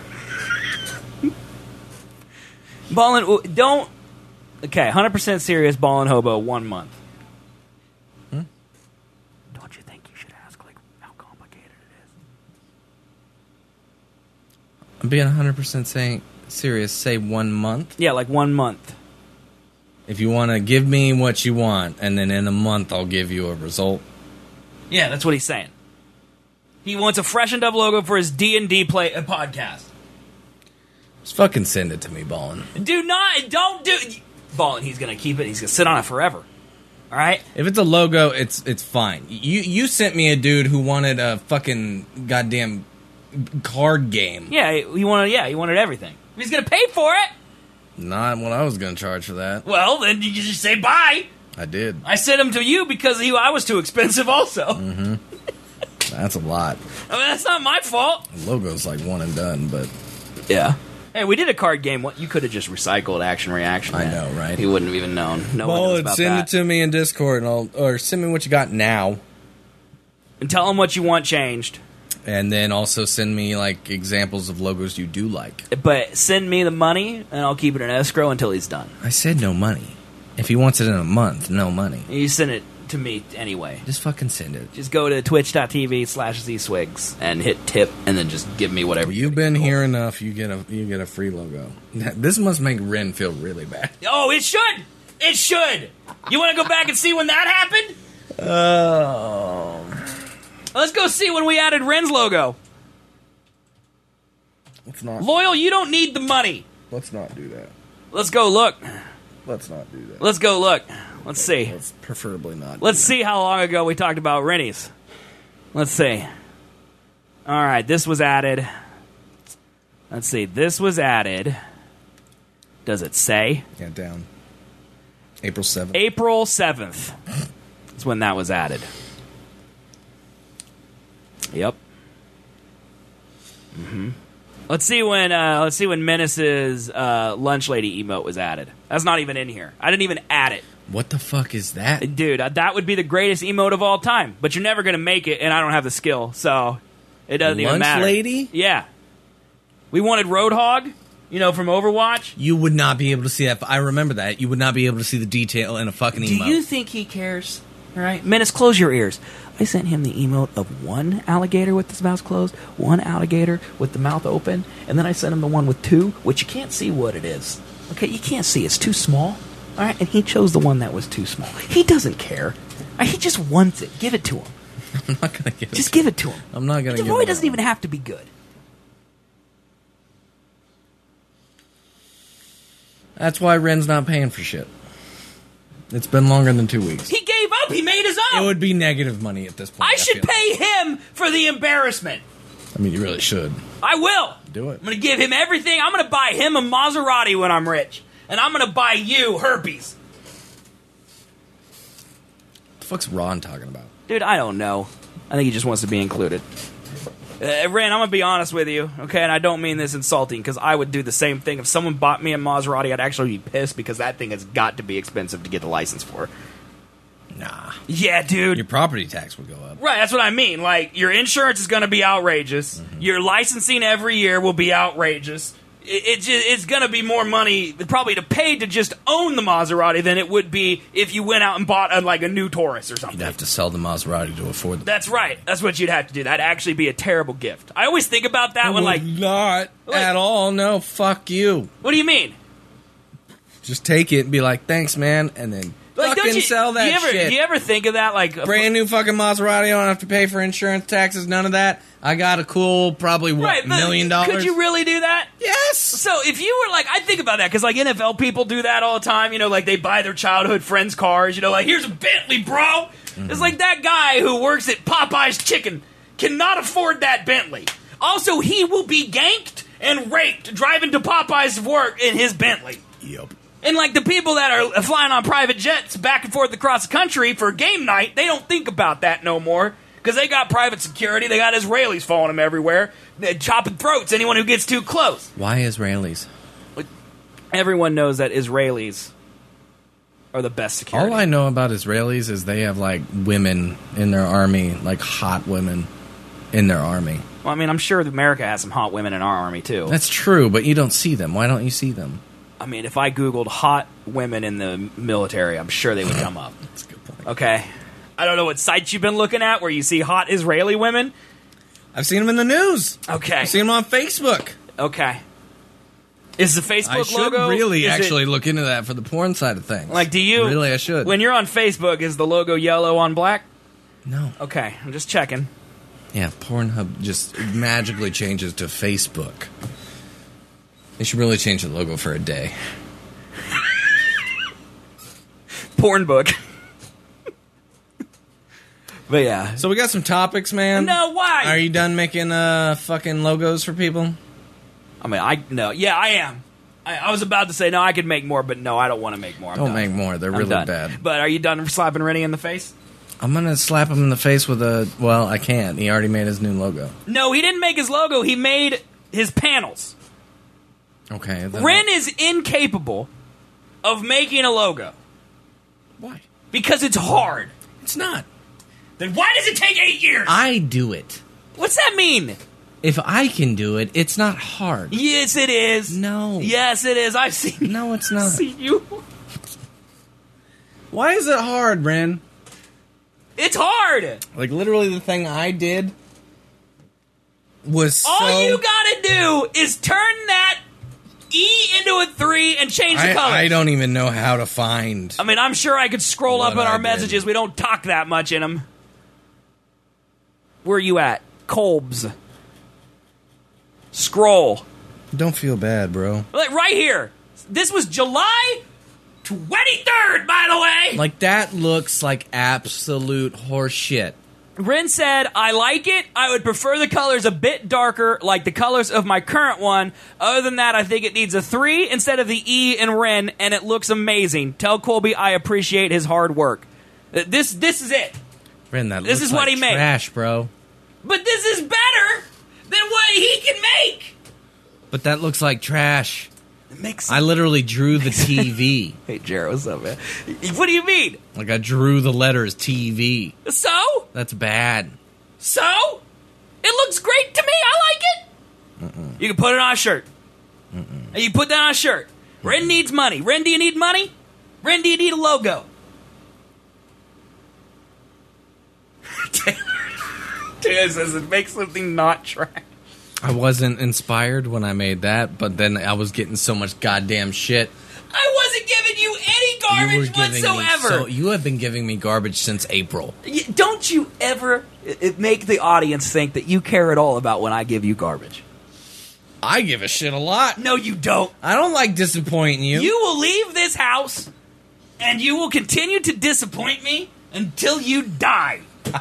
Ballin', don't, okay, one hundred percent serious, Ballin' Hobo, one month. Hmm? Don't you think you should ask, like, how complicated it is? I'm being one hundred percent saying serious. Say one month. Yeah, like one month. If you want to give me what you want, and then in a month I'll give you a result. Yeah, that's what he's saying. He wants a Fresh and Dove logo for his D and D play uh, podcast. Just fucking send it to me, Ballin. Do not, don't do, Ballin', he's gonna keep it, he's gonna sit on it forever. Alright? If it's a logo, it's it's fine. You you sent me a dude who wanted a fucking goddamn card game. Yeah, he wanted, yeah, he wanted everything. He's gonna pay for it. Not what I was going to charge for that. Well, then you just say bye. I did. I sent him to you because he, I was too expensive also. Mm-hmm. That's a lot. I mean, that's not my fault. The logo's like one and done, but Yeah. Hey, we did a card game. What you could have just recycled Action Reaction. I man. know, right? He wouldn't have even known. No one knows Ballin, about send that. it to me in Discord, and I'll or send me what you got now, And tell him what you want changed. and then also send me like examples of logos you do like. But send me the money, and I'll keep it in escrow until he's done. I said no money. If he wants it in a month, no money. You send it to me anyway. Just fucking send it. Just go to twitch.tv slash zswigs and hit tip, and then just give me whatever. You've been here enough. You get a you get a free logo. This must make Ren feel really bad. Oh, it should! It should! You want to go back and see when that happened? Oh, Let's go see when we added Ren's logo. let's not. Loyal, you don't need the money. Let's not do that. Let's go look. Let's not do that. Let's go look. Let's see. Let's preferably not. do Let's that. see how long ago we talked about Rennies. Let's see. All right, this was added. Let's see. This was added. Does it say? Yeah, down. April seventh. April seventh. That's when that was added. Yep. Mm-hmm. Let's see when uh, let's see when Menace's uh, lunch lady emote was added. That's not even in here. I didn't even add it. What the fuck is that? Dude, uh, that would be the greatest emote of all time. But you're never going to make it, and I don't have the skill, so it doesn't even Lunch matter. lady? Yeah. We wanted Roadhog. You know, from Overwatch. You would not be able to see that. I remember that. You would not be able to see the detail in a fucking Do emote. you think he cares? All right, Menace, close your ears. I sent him the emote of one alligator with his mouth closed, one alligator with the mouth open, and then I sent him the one with two, which you can't see what it is. Okay, you can't see. It's too small. All right, and he chose the one that was too small. He doesn't care. All right, he just wants it. Give it to him. I'm not gonna give it. Just to give it to him. I'm not gonna. The give Roy it doesn't even have to be good. That's why Ren's not paying for shit. It's been longer than two weeks. He gave up. He made his own. It would be negative money at this point. I should feel like. pay him for the embarrassment. I mean, you really should. I will. Do it. I'm going to give him everything. I'm going to buy him a Maserati when I'm rich. And I'm going to buy you herpes. What the fuck's Ron talking about? Dude, I don't know. I think he just wants to be included. Uh, Ren, I'm going to be honest with you, okay? And I don't mean this insulting, because I would do the same thing. If someone bought me a Maserati, I'd actually be pissed, because that thing has got to be expensive to get the license for. Nah. Yeah, dude. Your property tax would go up. Right, that's what I mean. Like, your insurance is going to be outrageous. Mm-hmm. Your licensing every year will be outrageous. It, it just, it's going to be more money probably to pay to just own the Maserati than it would be if you went out and bought a, like a new Taurus or something. You'd have to sell the Maserati to afford the That's right. That's what you'd have to do. That'd actually be a terrible gift. I always think about that I when would like... not like, at all. No, fuck you. What do you mean? Just take it and be like, thanks, man, and then Like, fucking don't you, sell that do you ever, shit. Do you ever think of that? Like Brand new fucking Maserati. I don't have to pay for insurance, taxes, none of that. I got a cool, probably, what, right, but million dollars? Could you really do that? Yes! So if you were like, I think about that, because like N F L people do that all the time, you know, like they buy their childhood friends' cars, you know, like, here's a Bentley, bro! Mm-hmm. It's like that guy who works at Popeye's Chicken cannot afford that Bentley. Also, he will be ganked and raped driving to Popeye's work in his Bentley. Yep. And like the people that are flying on private jets back and forth across the country for game night, they don't think about that no more. Because they got private security, they got Israelis following them everywhere, they're chopping throats anyone who gets too close. Why Israelis? Everyone knows that Israelis are the best security. All I know about Israelis is they have, like, women in their army, like hot women in their army. Well, I mean, I'm sure America has some hot women in our army, too. That's true, but you don't see them. Why don't you see them? I mean, if I Googled hot women in the military, I'm sure they would come up. That's a good point. Okay. I don't know what sites you've been looking at where you see hot Israeli women. I've seen them in the news. Okay. I've seen them on Facebook. Okay. Is the Facebook I should logo... really is actually it, look into that for the porn side of things. Like, do you... Really, I should. When you're on Facebook, is the logo yellow on black? No. Okay, I'm just checking. Yeah, Pornhub just magically changes to Facebook. They should really change the logo for a day. Porn book. But yeah. So we got some topics, man. No, why? Are you done making uh fucking logos for people? I mean, I... No, yeah, I am. I, I was about to say, no, I could make more, but no, I don't want to make more. I'm Don't done. make more. They're I'm really done. bad. But are you done slapping Rennie in the face? I'm gonna slap him in the face with a... Well, I can't. He already made his new logo. No, he didn't make his logo. He made his panels. Okay. Then Ren is incapable of making a logo. Why? Because it's hard. It's not. Then why does it take eight years? I do it. What's that mean? If I can do it, it's not hard. Yes, it is. No. Yes, it is. I've seen. No, it's not. seen you. Why is it hard, Ren? It's hard. Like, literally the thing I did was All so... you gotta do is turn that E into a three and change the I, colors. I don't even know how to find... I mean, I'm sure I could scroll What up in I our did. messages. We don't talk that much in them. Where are you at? Kolbs. Scroll. Don't feel bad, bro. Like, right here. This was July twenty-third, by the way. Like, that looks like absolute horseshit. Ren said, I like it. I would prefer the colors a bit darker, like the colors of my current one. Other than that, I think it needs a three instead of the E in Ren, and it looks amazing. Tell Colby I appreciate his hard work. Uh, This this is it. Ren, that This looks is what like he made. trash, bro. But this is better than what he can make. But that looks like trash. It makes I literally drew the T V. Hey, Jared, what's up, man? What do you mean? Like, I drew the letters T V. So? That's bad. So? It looks great to me. I like it. Mm-mm. You can put it on a shirt. Mm-mm. And you put that on a shirt. Ren needs money. Ren, do you need money? Ren, do you need a logo? Taylor says it makes something not trash. I wasn't inspired when I made that, but then I was getting so much goddamn shit. I wasn't giving you any You were garbage giving whatsoever. me so you have been giving me garbage since April. Y- Don't you ever i- i- make the audience think that you care at all about when I give you garbage. I give a shit a lot. No, you don't. I don't like disappointing you. You will leave this house, and you will continue to disappoint me until you die.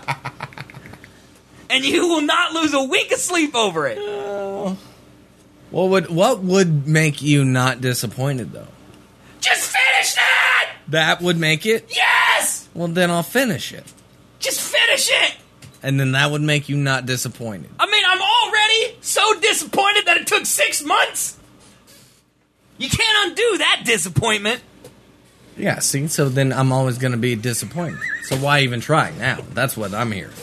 And you will not lose a wink of sleep over it. What would what would make you not disappointed though? Just finish that! That would make it? Yes! Well, then I'll finish it. Just finish it! And then that would make you not disappointed. I mean, I'm already so disappointed that it took six months. You can't undo that disappointment. Yeah, see? So then I'm always going to be disappointed. So why even try now? That's what I'm here.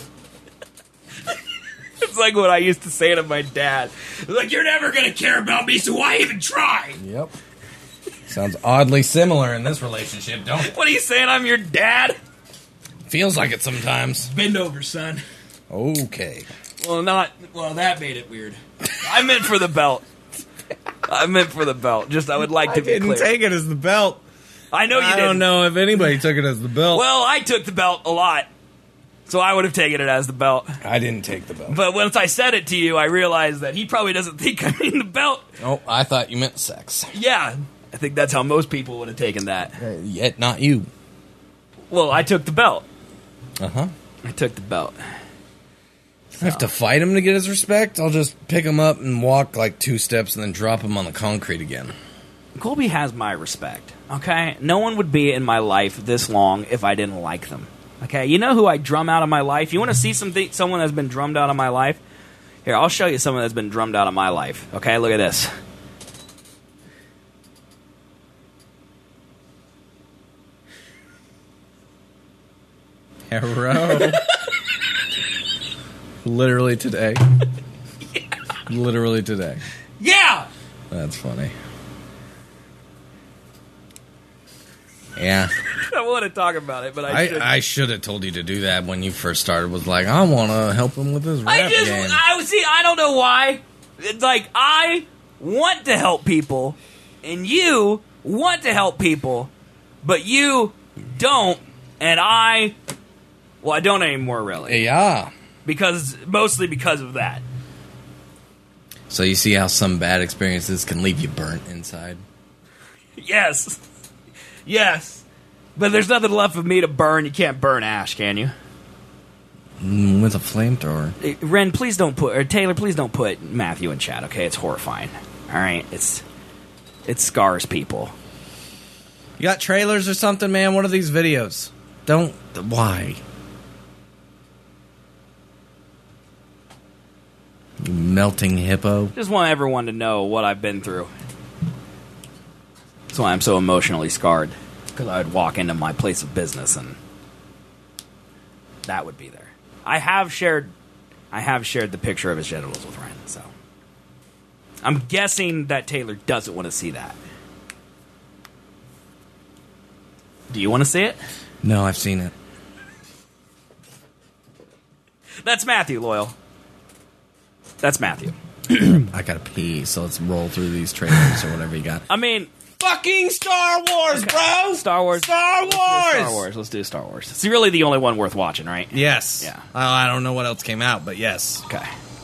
It's like what I used to say to my dad. Like, you're never going to care about me, so why even try? Yep. Sounds oddly similar in this relationship, don't it? What are you saying? I'm your dad? Feels like it sometimes. Bend over, son. Okay. Well, not... Well, that made it weird. I meant for the belt. I meant for the belt. Just, I would like to I be didn't clear. take it as the belt. I know you I didn't. don't know if anybody took it as the belt. Well, I took the belt a lot. So I would have taken it as the belt. I didn't take the belt. But once I said it to you, I realized that he probably doesn't think I mean the belt. Oh, I thought you meant sex. Yeah. I think that's how most people would have taken that. Uh, yet not you. Well, I took the belt. Uh-huh. I took the belt. I have to fight him to get his respect. I'll just pick him up and walk like two steps and then drop him on the concrete again. Colby has my respect, okay? No one would be in my life this long if I didn't like them, okay? You know who I drum out of my life? You want to see something, someone that's been drummed out of my life? Here, I'll show you someone that's been drummed out of my life, okay? Look at this. Hero. Literally today. Yeah. Literally today. Yeah! That's funny. Yeah. I want to talk about it, but I, I, shouldn't. I should have told you to do that when you first started. Was like, I want to help him with his rap I just, game. I see. I don't know why. It's like I want to help people, and you want to help people, but you don't, and I, well, I don't anymore, really, Yeah. because mostly because of that. So you see how some bad experiences can leave you burnt inside. Yes, yes, but there's nothing left of me to burn. You can't burn ash, can you? Mm, with a flamethrower. Eh, Ren, please don't put, or Taylor, please don't put Matthew in chat. Okay, it's horrifying. All right, it's it scars people. You got trailers or something, man? What are these videos? Don't. Why? You melting hippo. Just want everyone to know what I've been through. That's why I'm so emotionally scarred. Because I would walk into my place of business and that would be there. I have shared, I have shared the picture of his genitals with Ryan. So I'm guessing that Taylor doesn't want to see that. Do you want to see it? No, I've seen it. That's Matthew, Loyal. That's Matthew. I gotta pee, so let's roll through these trailers or whatever you got. I mean, Fucking Star Wars, bro! Star Wars. Star Wars! Star Wars. Let's do Star Wars. It's really the only one worth watching, right? Yes. Yeah. I, I don't know what else came out, but yes. Okay.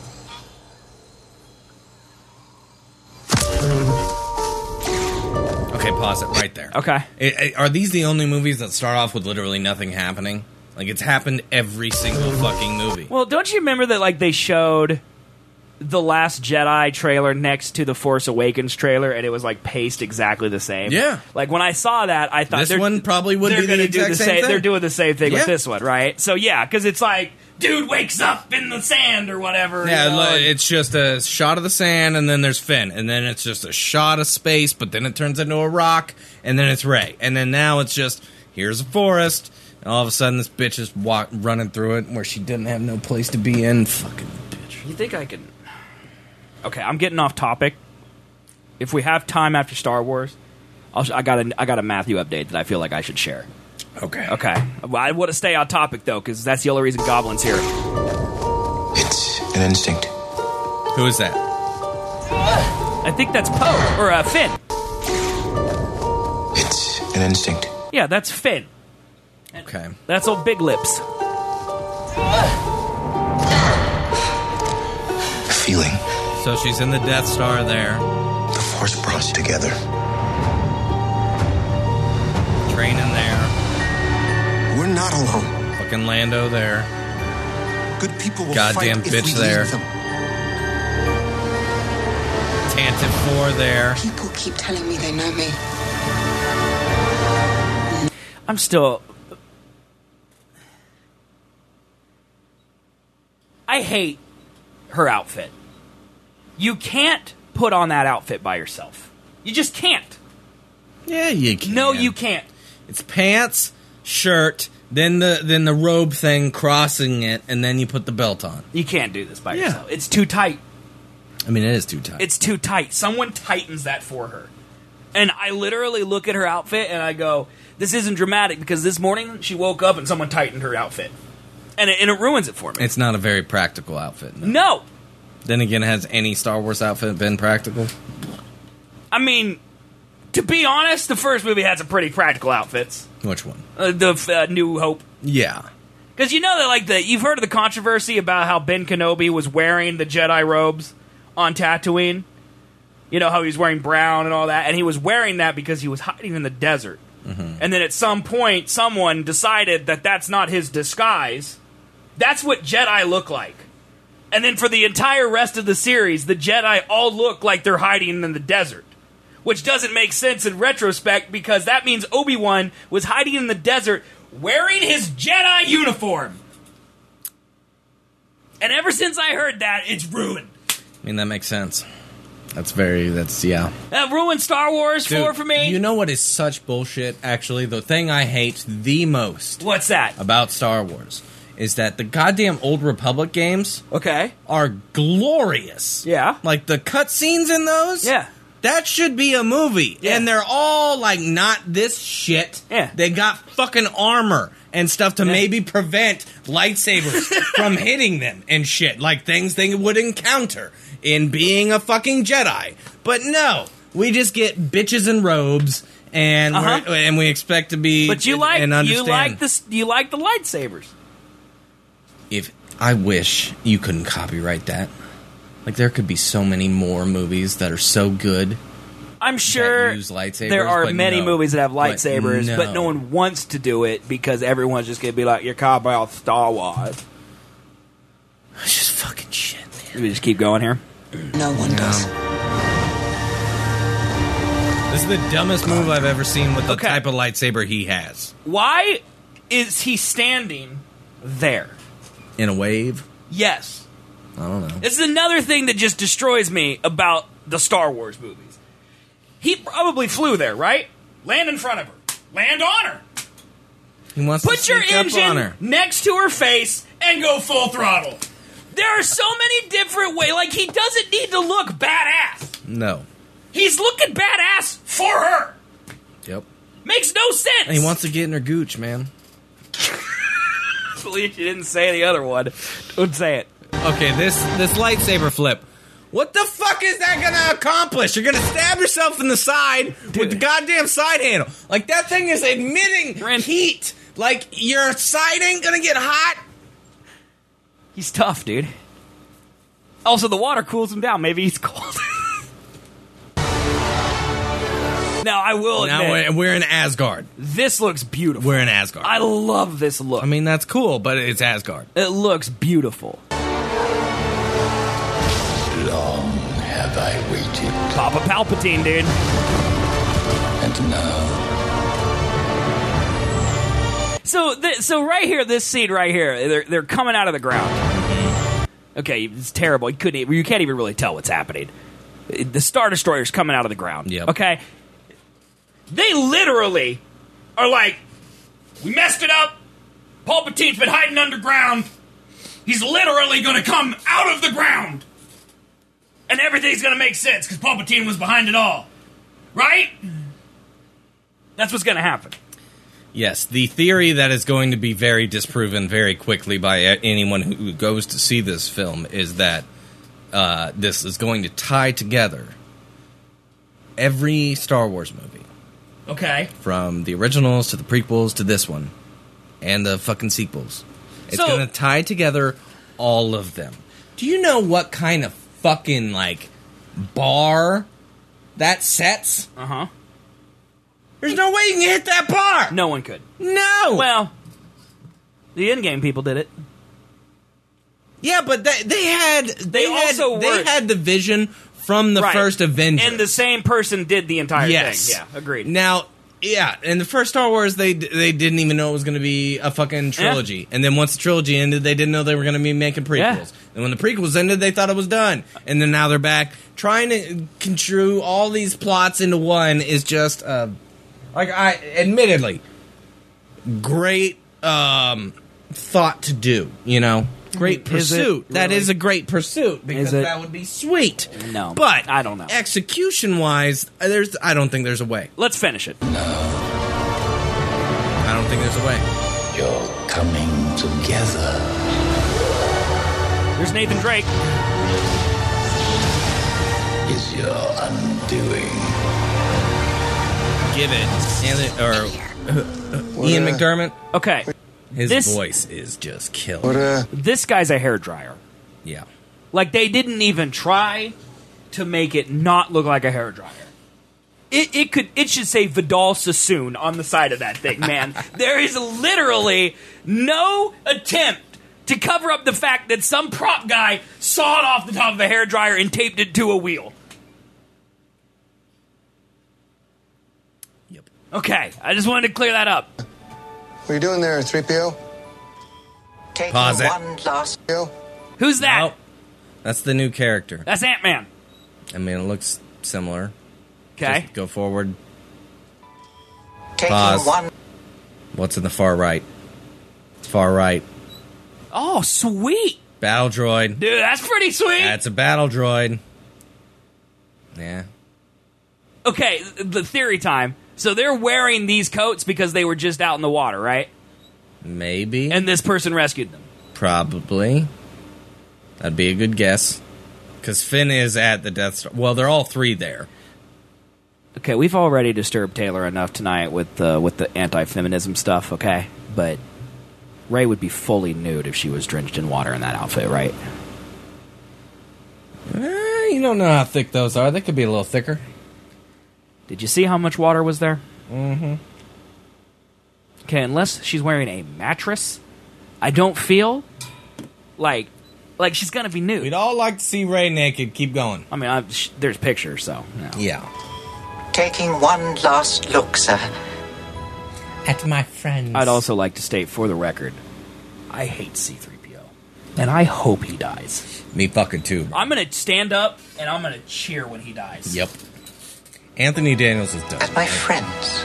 Okay, pause it right there. Okay. It- it- are these the only movies that start off with literally nothing happening? Like, it's happened every single fucking movie. Well, don't you remember that, like, they showed the Last Jedi trailer next to the Force Awakens trailer, and it was, like, paced exactly the same? Yeah. Like, when I saw that, I thought... This they're- one probably would they're be the gonna exact do the same thing. They're doing the same thing Yeah. with this one, right? So, yeah, because it's like, dude wakes up in the sand or whatever. Yeah, you know, li- and- it's just a shot of the sand, and then there's Finn, and then it's just a shot of space, but then it turns into a rock, and then it's Rey, and then now it's just here's a forest, and all of a sudden this bitch is walk, running through it where she didn't have no place to be in. Fucking bitch. You think I can... Okay, I'm getting off topic, if we have time after Star Wars, I'll, I got a I got a Matthew update that I feel like I should share. Okay. Okay. Well, I want to stay on topic though, because that's the only reason Goblin's here. It's an instinct. Who is that? I think that's Poe or uh, Finn. It's an instinct. Yeah, that's Finn. Okay. That's old Big Lips. A feeling. So she's in the Death Star there. The Force brought us together. Training there. We're not alone. Fucking Lando there. Good people will Goddamn fight bitch if we there. leave them. Tantive four there. People keep telling me they know me. I'm still. I hate her outfit. You can't put on that outfit by yourself. You just can't. Yeah, you can. No, you can't. It's pants, shirt, then the then the robe thing crossing it, and then you put the belt on. You can't do this by Yeah. yourself. It's too tight. I mean, it is too tight. It's too tight. Someone tightens that for her. And I literally look at her outfit and I go, this isn't dramatic because this morning she woke up and someone tightened her outfit. And it, and it ruins it for me. It's not a very practical outfit. No. No. Then again, has any Star Wars outfit been practical? I mean, to be honest, the first movie had some pretty practical outfits. Which one? Uh, the uh, New Hope. Yeah. Because you know that, like, the you've heard of the controversy about how Ben Kenobi was wearing the Jedi robes on Tatooine? You know how he was wearing brown and all that? And he was wearing that because he was hiding in the desert. Mm-hmm. And then at some point, someone decided that that's not his disguise. That's what Jedi look like. And then for the entire rest of the series, the Jedi all look like they're hiding in the desert. Which doesn't make sense in retrospect because that means Obi-Wan was hiding in the desert wearing his Jedi uniform. And ever since I heard that, it's ruined. I mean, that makes sense. That's very, that's, yeah. That ruined Star Wars Dude, four for me. You know what is such bullshit, actually? The thing I hate the most What's that? about Star Wars is that the goddamn Old Republic games Okay. are glorious. Yeah. Like, the cutscenes in those? Yeah. That should be a movie. Yeah. And they're all, like, not this shit. Yeah. They got fucking armor and stuff to Yeah. maybe prevent lightsabers from hitting them and shit. Like, things they would encounter in being a fucking Jedi. But no, we just get bitches in robes and Uh-huh. we're, and we expect to be But you like and you understand. like this you like the lightsabers. If I wish you couldn't copyright that. Like, there could be so many more movies that are so good. I'm sure use lightsabers, there are but many no. movies that have But lightsabers, but no. no. one wants to do it because everyone's just gonna be like, "You're copying off Star Wars." It's just fucking shit, man. We just keep going here. No one does. This is the dumbest move I've ever seen with the Okay. type of lightsaber he has. Why is he standing there? In a wave? Yes. I don't know. This is another thing that just destroys me about the Star Wars movies. He probably flew there, right? Land in front of her. Land on her. He wants Put to your sneak up on engine her. next to her face and go full throttle. There are so many different ways. Like, he doesn't need to look badass. No. He's looking badass for her. Yep. Makes no sense. And he wants to get in her gooch, man. I believe you didn't say the other one. Don't say it. Okay, this this lightsaber flip. What the fuck is that gonna accomplish? You're gonna stab yourself in the side with the goddamn side handle. Like, that thing is emitting Ren- heat. Like, your side ain't gonna get hot. He's tough, dude. Also, the water cools him down. Maybe he's cold. Now, I will Now admit, we're, we're in Asgard. this looks beautiful. We're in Asgard. I love this look. I mean, that's cool, but it's Asgard. It looks beautiful. Long have I waited, Papa Palpatine, dude. and now So, th- so right here, this scene right here, they're they're coming out of the ground. Okay, it's terrible. You couldn't, even, you can't even really tell what's happening. The Star Destroyer's coming out of the ground. Yep. Okay, they literally are like, we messed it up. Palpatine's been hiding underground. He's literally going to come out of the ground. and everything's gonna make sense because Palpatine was behind it all, right? That's what's gonna happen. Yes, the theory that is going to be very disproven very quickly by anyone who goes to see this film is that uh, this is going to tie together every Star Wars movie. Okay. From the originals to the prequels to this one. And the fucking sequels. It's So- going to tie together all of them. Do you know what kind of fucking, like, bar that sets? Uh-huh. There's no way you can hit that bar! No one could. No! Well, the in-game people did it. Yeah, but they, they had... They, They had, also They were- had the vision from the Right. first Avengers. And the same person did the entire Yes. thing. Yeah, agreed. Now, yeah, in the first Star Wars, they they didn't even know it was going to be a fucking trilogy. And then once the trilogy ended, they didn't know they were going to be making prequels. Yeah. And when the prequels ended, they thought it was done. And then now they're back. Trying to construe all these plots into one is just, uh, like, I, admittedly, great um, thought to do, you know? Great Is it pursuit. That really? is a great pursuit because Is it? that would be sweet. No, But I don't know. execution wise, there's I don't think there's a way. Let's finish it. I don't think there's a way. You're coming together. There's Nathan Drake. Is your undoing. Give it, Anthony, or uh, Ian McDermott. Okay, His This- voice is just killer. What, uh, this guy's a hairdryer. Yeah, Like, they didn't even try to make it not look like a hairdryer. It, it could it should say Vidal Sassoon on the side of that thing, man. There is literally no attempt to cover up the fact that some prop guy sawed off the top of a hairdryer and taped it to a wheel. yep. Okay, I just wanted to clear that up. what are you doing there, three P O? Taking Pause it. one last P O? Who's that? Nope. That's the new character. That's Ant-Man. I mean, it looks similar. Okay. Just go forward. taking Pause. one What's in the far right? Far right. Oh, sweet. Battle droid. Dude, that's pretty sweet. That's a battle droid. Yeah. Okay, the theory time. So they're wearing these coats because they were just out in the water, right? Maybe. And this person rescued them. Probably. That'd be a good guess. Because Finn is at the Death Star. Well, they're all three there. Okay, we've already disturbed Taylor enough tonight with uh, with the anti-feminism stuff, okay? But Rey would be fully nude if she was drenched in water in that outfit, right? Eh, you don't know how thick those are. They could be a little thicker. Did you see how much water was there? Mm-hmm. Okay, unless she's wearing a mattress, I don't feel like like she's gonna be nude. We'd all like to see Rey naked. Keep going. I mean, I, sh- there's pictures, so no. Yeah. taking one last look, sir. At my friends. I'd also like to state for the record, I hate C three P O, and I hope he dies. Me fucking too. I'm gonna stand up and I'm gonna cheer when he dies. Yep. Anthony Daniels is done. As my friends.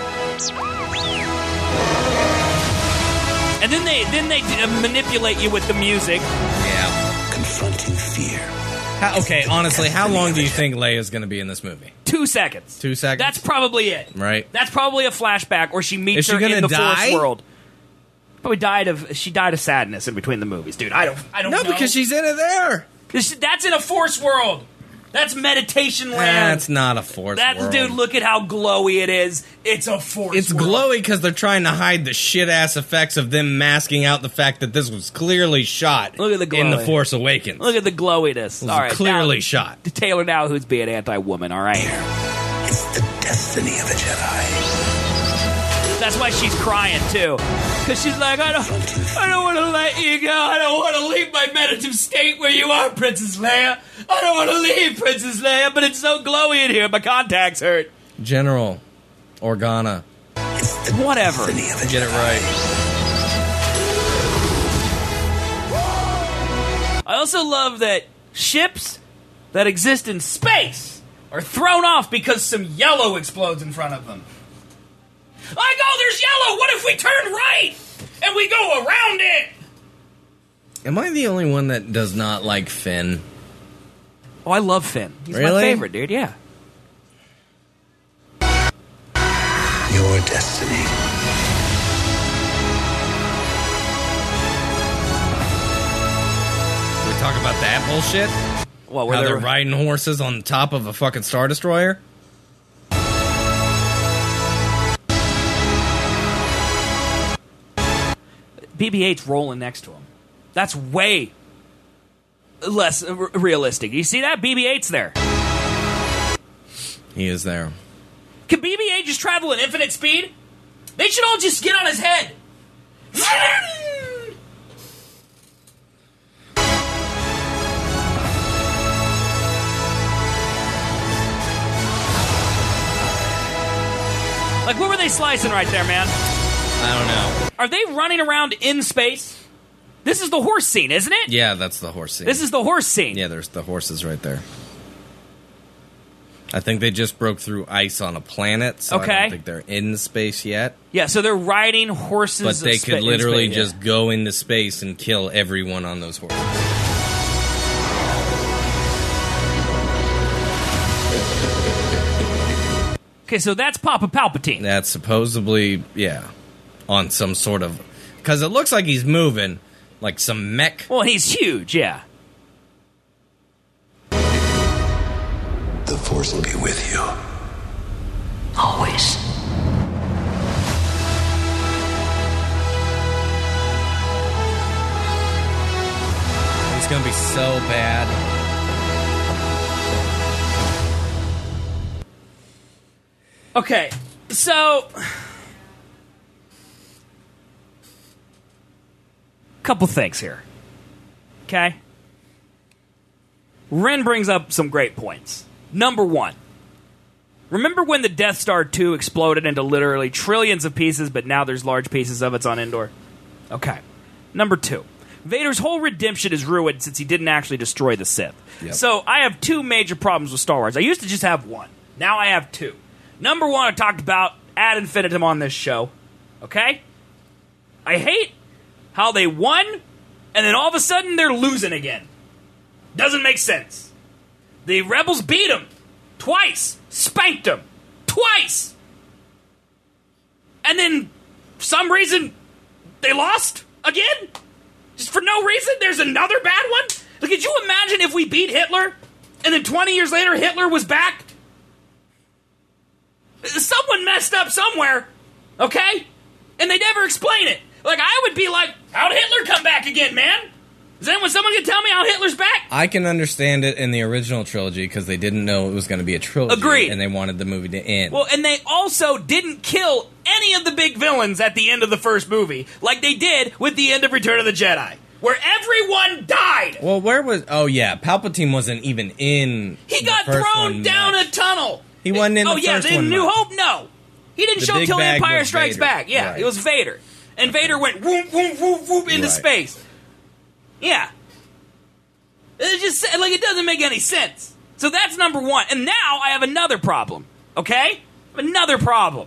And then they then they uh, manipulate you with the music. Yeah. Confronting fear. How, okay, honestly, how long do you think Leia's going to be in this movie? Two seconds. Two seconds? That's probably it. Right. That's probably a flashback, or she meets Is she her gonna in the die? Force world. Probably died of she died of sadness in between the movies, dude. I don't I don't No, know. because she's in it there. This- that's in a Force world. That's meditation land. That's not a Force That's world. dude. Look at how glowy it is. It's a Force. It's world. glowy because they're trying to hide the shit-ass effects of them masking out the fact that this was clearly shot Look at the in The glowy. Force Awakens. Look at the glowiness. It was All right, clearly now, shot. Taylor now, who's being anti-woman. All right. It's the destiny of a Jedi. That's why she's crying too, because she's like, I don't, I don't want to let you go. I don't want to leave my meditative state where you are, Princess Leia. I don't want to leave, Princess Leia, but it's so glowy in here. My contacts hurt. General Organa. It's the Whatever. destiny of a Get it right. I also love that ships that exist in space are thrown off because some yellow explodes in front of them. Like, oh, there's yellow. What if we turn right and we go around it? Am I the only one that does not like Finn? Oh, I love Finn. He's my Really? favorite, dude. Yeah. Your destiny. We talk about that bullshit? Well, How where they're they're riding horses on top of a fucking Star Destroyer? B B eight's rolling next to him. That's way less r- realistic. You see that? B B eight's there. He is there. Can B B eight just travel at infinite speed? They should all just get on his head. Like, what were they slicing right there, man? I don't know. Are they running around in space? This is the horse scene, isn't it? Yeah, that's the horse scene. This is the horse scene. Yeah, there's the horses right there. I think they just broke through ice on a planet, so Okay. I don't think they're in space yet. Yeah, so they're riding horses. But they of could spa- literally in space, just go into space and kill everyone on those horses. yeah. Okay, so that's Papa Palpatine. That's supposedly, yeah, on some sort of... Because it looks like he's moving, like some mech. Well, he's huge, yeah. The Force will be with you. Always. It's going to be so bad. Okay, so... Couple things here. Okay? Ren brings up some great points. Number one. Remember when the Death Star two exploded into literally trillions of pieces, but now there's large pieces of it's on Endor? Okay. Number two. Vader's whole redemption is ruined since he didn't actually destroy the Sith. Yep. So I have two major problems with Star Wars. I used to just have one. Now I have two. Number one, I talked about ad infinitum on this show. Okay? I hate how they won, and then all of a sudden they're losing again. Doesn't make sense. The Rebels beat them twice, spanked them twice, and then for some reason they lost again, just for no reason. There's another bad one. Like, could you imagine if we beat Hitler, and then twenty years later Hitler was back? Someone messed up somewhere, okay? And they never explain it. Like, I would be like, how'd Hitler come back again, man? Is anyone, someone can tell me how Hitler's back? I can understand it in the original trilogy because they didn't know it was going to be a trilogy. Agreed. And they wanted the movie to end. Well, and they also didn't kill any of the big villains at the end of the first movie, like they did with the end of Return of the Jedi, where everyone died. Well, where was... Oh, yeah. Palpatine wasn't even in He the got first thrown one down much. a tunnel. He wasn't in oh, the yeah, first in one New much. Hope, no. He didn't The show big until the bag Empire was Strikes Vader. Back. Yeah, Right. it was Vader. And Vader went whoop, whoop, whoop, whoop into Right. space. Yeah. It just, like, it doesn't make any sense. So that's number one. And now I have another problem, okay? Another problem.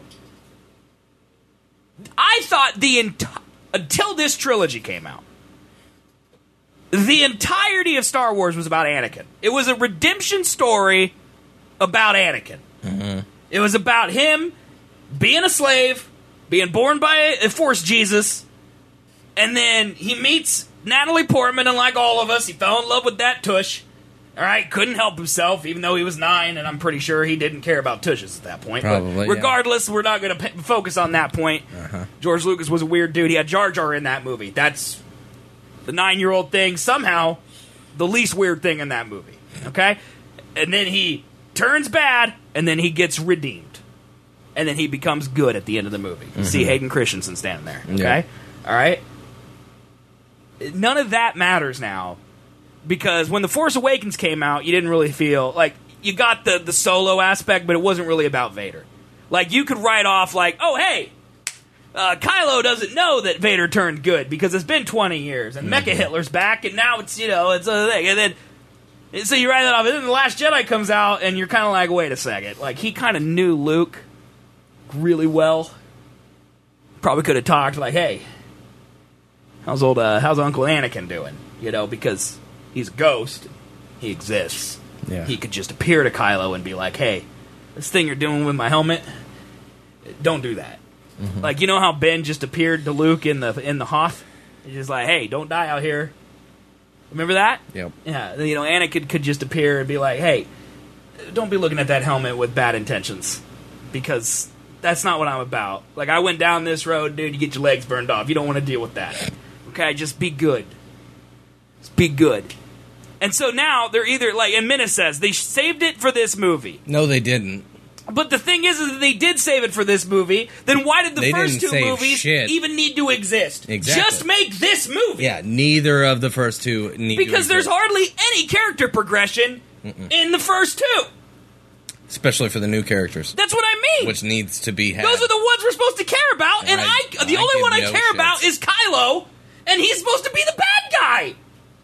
I thought the entire... Until this trilogy came out, the entirety of Star Wars was about Anakin. It was a redemption story about Anakin. Mm-hmm. It was about him being a slave, being born by a Force Jesus, and then he meets Natalie Portman, and like all of us, he fell in love with that tush. All right, couldn't help himself, even though he was nine, and I'm pretty sure he didn't care about tushes at that point. Probably, but yeah. regardless, we're not going to p- focus on that point. Uh-huh. George Lucas was a weird dude. He had Jar Jar in that movie. That's the nine-year-old thing. Somehow, the least weird thing in that movie. Okay? And then he turns bad, and then he gets redeemed. And then he becomes good at the end of the movie. You see Hayden Christensen standing there. Okay? Yeah. All right? None of that matters now. Because when The Force Awakens came out, you didn't really feel... Like, you got the, the solo aspect, but it wasn't really about Vader. Like, you could write off, like, oh, hey, uh, Kylo doesn't know that Vader turned good because it's been twenty years, and Mecha Hitler's back, and now it's, you know, it's a thing. And then... So you write that off, and then The Last Jedi comes out, and you're kind of like, wait a second. Like, he kind of knew Luke really well. Probably could have talked like, hey, how's old, uh, how's Uncle Anakin doing? You know, because he's a ghost. He exists. Yeah. he could just appear to Kylo and be like, hey, this thing you're doing with my helmet, don't do that. Mm-hmm. Like, you know how Ben just appeared to Luke in the in the Hoth? He's just like, hey, don't die out here. Remember that? Yep. Yeah, you know, Anakin could just appear and be like, hey, don't be looking at that helmet with bad intentions, because that's not what I'm about. Like, I went down this road, dude, you get your legs burned off. You don't want to deal with that. Okay, just be good. Just be good. And so now they're either, like, and Minna says, they saved it for this movie. No, they didn't. But the thing is, is that they did save it for this movie. Then why did the They first didn't two save movies shit. even need to exist? Exactly. Just make this movie. Yeah, neither of the first two need to Because there's exist. hardly any character progression Mm-mm. in the first two. Especially for the new characters. That's what I mean. Which needs to be had. Those are the ones we're supposed to care about, and I- I, the I only give one I no care shits. about is Kylo, and he's supposed to be the bad guy.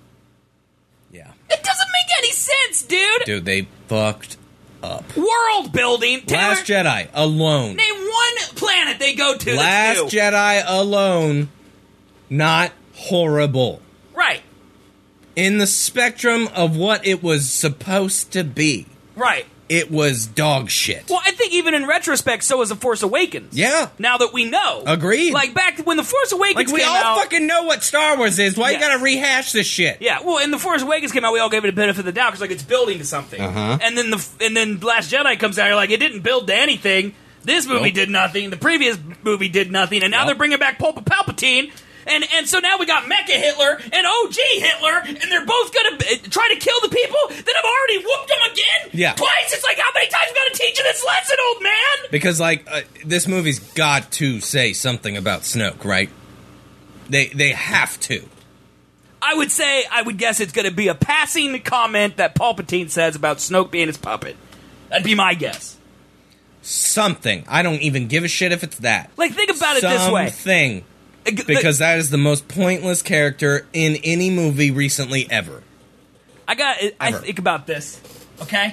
Yeah. It doesn't make any sense, dude. Dude, they fucked up. World building. Taylor, Last Jedi alone. name one planet they go to Last that's new. Jedi alone, not horrible. Right, In the spectrum of what it was supposed to be, right. it was dog shit. Well, I think even in retrospect, so is The Force Awakens. Yeah. Now that we know. Agreed. Like, back when The Force Awakens Like, we came all out... fucking know what Star Wars is. Why Yes. you gotta rehash this shit? Yeah, well, and The Force Awakens came out, we all gave it a benefit of the doubt, because, like, it's building to something. Uh-huh. And then the and then Last Jedi comes out, you're like, it didn't build to anything. This movie Nope. did nothing. The previous movie did nothing. And now Nope. they're bringing back Pope Palpatine. And and so now we got Mecha Hitler and O G Hitler, and they're both going to uh, try to kill the people that have already whooped them again? Yeah. Twice? It's like, how many times you got to teach you this lesson, old man? Because, like, uh, this movie's got to say something about Snoke, right? They they have to. I would say, I would guess it's going to be a passing comment that Palpatine says about Snoke being his puppet. That'd be my guess. Something. I don't even give a shit if it's that. Like, think about it this way. Something. Uh, g- Because that is the most pointless character in any movie recently ever. I got. I Ever. think about this. Okay.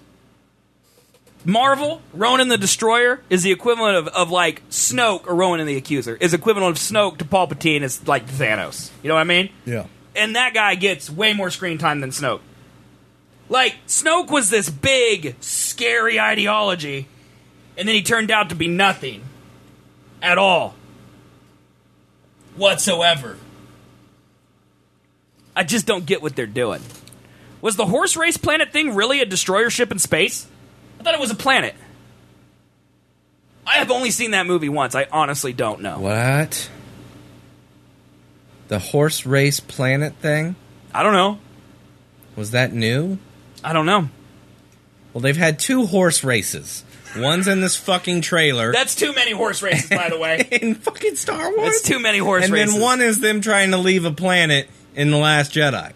Marvel, Ronan the Destroyer is the equivalent of, of like Snoke, or Ronan the Accuser is equivalent of Snoke to Palpatine is like Thanos. You know what I mean? Yeah. And that guy gets way more screen time than Snoke. Like, Snoke was this big, scary ideology, and then he turned out to be nothing at all. Whatsoever. I just don't get what they're doing. Was the horse race planet thing really a destroyer ship in space? I thought it was a planet. I have only seen that movie once. I honestly don't know. What? The horse race planet thing? I don't know. Was that new? I don't know. Well, they've had two horse races. One's in this fucking trailer. That's too many horse races, by the way. in fucking Star Wars? That's too many horse and races. then one is them trying to leave a planet in The Last Jedi.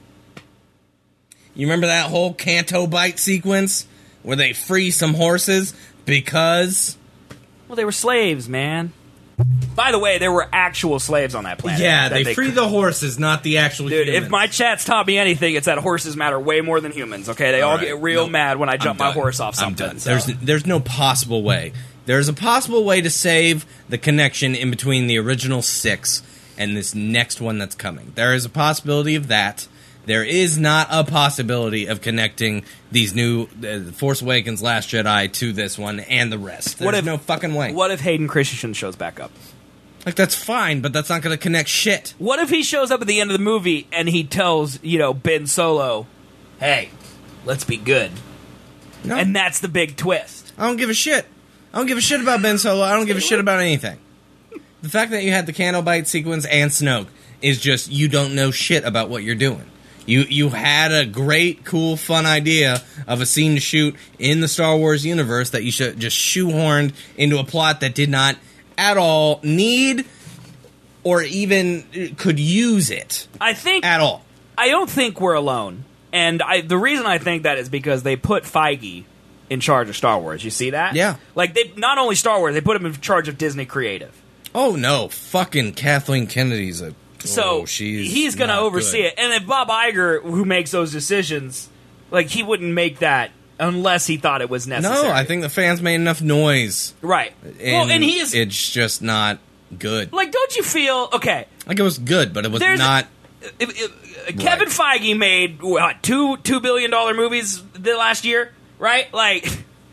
You remember that whole Canto Bite sequence where they free some horses because... Well, they were slaves, man. By the way, there were actual slaves on that planet. Yeah, that they, free the horses, not the actual Dude, humans. if my chat's taught me anything, it's that horses matter way more than humans, okay? They all, All right. get real Nope. mad when I jump I'm my done. horse off something. I'm done. so. There's there's no possible way. There's a possible way to save the connection in between the original six and this next one that's coming. There is a possibility of that. There is not a possibility of connecting these new uh, Force Awakens, Last Jedi to this one and the rest. There's What if- no fucking way. What if Hayden Christensen shows back up? Like, that's fine, but that's not going to connect shit. What if he shows up at the end of the movie and he tells, you know, Ben Solo, hey, let's be good. No, And that's the big twist. I don't give a shit. I don't give a shit about Ben Solo. I don't give a shit about anything. The fact that you had the Canto Bite sequence and Snoke is just, you don't know shit about what you're doing. You you had a great, cool, fun idea of a scene to shoot in the Star Wars universe that you should just shoehorned into a plot that did not at all need or even could use it I think at all. I don't think we're alone. And I, the reason I think that is because they put Feige in charge of Star Wars. You see that? Yeah. Like, they not only Star Wars, they put him in charge of Disney Creative. Oh no, fucking Kathleen Kennedy's a So oh, she's he's going to not oversee good. it. And if Bob Iger, who makes those decisions, like, he wouldn't make that unless he thought it was necessary. No, I think the fans made enough noise. Right. And well, and he is... It's just not good. Like, don't you feel... Okay. Like, it was good, but it was There's- not... If, if, Kevin Feige made, what, two two billion dollar movies the last year, right? Like,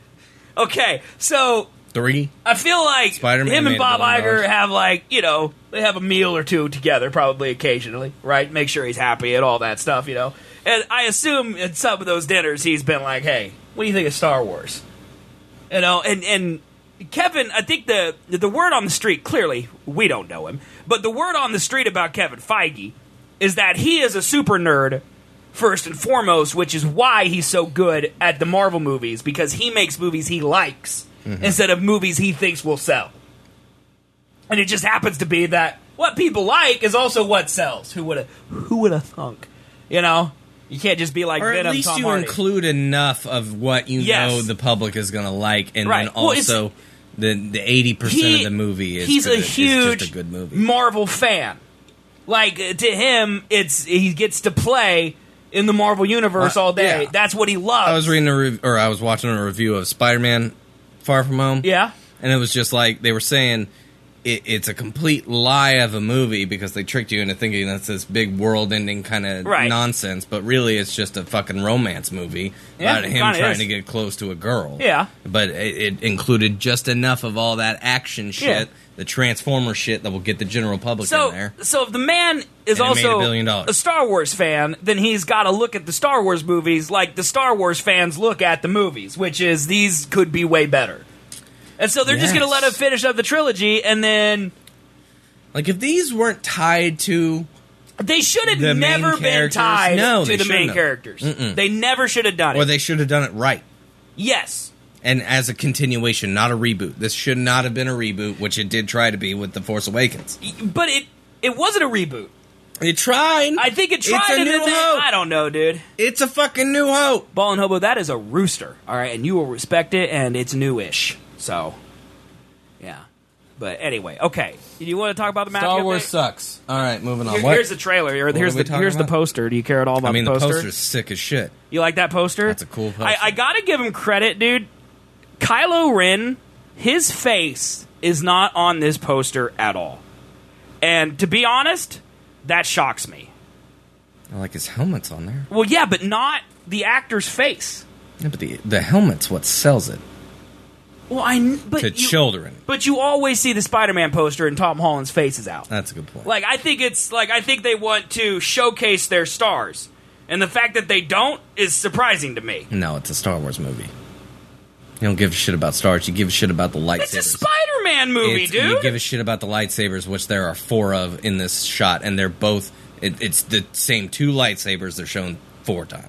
okay, so Three. I feel like Spider-Man him and made Bob a billion Iger dollars. have like, you know, they have a meal or two together, probably occasionally, right? Make sure he's happy and all that stuff, you know. And I assume at some of those dinners he's been like, "Hey, what do you think of Star Wars?" You know, and and Kevin, I think the the word on the street, clearly we don't know him, but the word on the street about Kevin Feige is that he is a super nerd first and foremost, which is why he's so good at the Marvel movies, because he makes movies he likes mm-hmm. instead of movies he thinks will sell. And it just happens to be that what people like is also what sells. Who would have who would have thunk? You know? You can't just be like Or Venom, at least Tom you Hardy. include enough of what you Yes. know the public is going to like, and Right. then Well, it's- also the the eighty percent He- of the movie is he's good, a is huge just a good movie. Marvel fan. Like to him, it's he gets to play in the Marvel universe Uh, all day. yeah. That's what he loves. I was reading a rev- or I was watching a review of Spider-Man: Far From Home. Yeah. And it was just like they were saying it, it's a complete lie of a movie because they tricked you into thinking that's this big world-ending kind of Right. nonsense, but really it's just a fucking romance movie Yeah, about it him kinda trying is. to get close to a girl. Yeah. But it, it included just enough of all that action shit, Yeah. the Transformer shit that will get the general public So, in there. so if the man is And it made also a billion dollars. a Star Wars fan, then he's got to look at the Star Wars movies like the Star Wars fans look at the movies, which is these could be way better. And so they're just going to Yes. let him finish up the trilogy, and then Like if these weren't tied to they should have The main never been characters? tied No, to they the main shouldn't have. characters. Mm-mm. They never should have done it. or they should have done it right. yes. And as a continuation, not a reboot. This should not have been a reboot, which it did try to be with The Force Awakens. But it it wasn't a reboot. It tried. I think it tried It's a and new then they- hope. I don't know, dude. It's a fucking new hope. Ball and Hobo, that is a rooster, all right, and you will respect it, and it's newish. So, yeah. But anyway, okay. Do you want to talk about the Matthew Star Wars update? sucks. All right, moving on. Here- What? here's the trailer. Or What here's are we the talking here's the about? poster. Do you care at all about I mean, the the poster? poster's sick as shit. You like that poster? That's a cool poster. I, I gotta give him credit, dude. Kylo Ren, his face is not on this poster at all. And to be honest, that shocks me. I like his helmet's on there. Well, yeah, but not the actor's face. Yeah, but the the helmet's what sells it Well, I kn- but to you, children. But you always see the Spider-Man poster and Tom Holland's face is out. That's a good point. Like I think it's like I think they want to showcase their stars, and the fact that they don't is surprising to me. No, it's a Star Wars movie. You don't give a shit about stars. You give a shit about the lightsabers. It's a Spider-Man movie, It's- dude. You give a shit about the lightsabers, which there are four of in this shot, and they're both. It, it's the same two lightsabers. They're shown four times.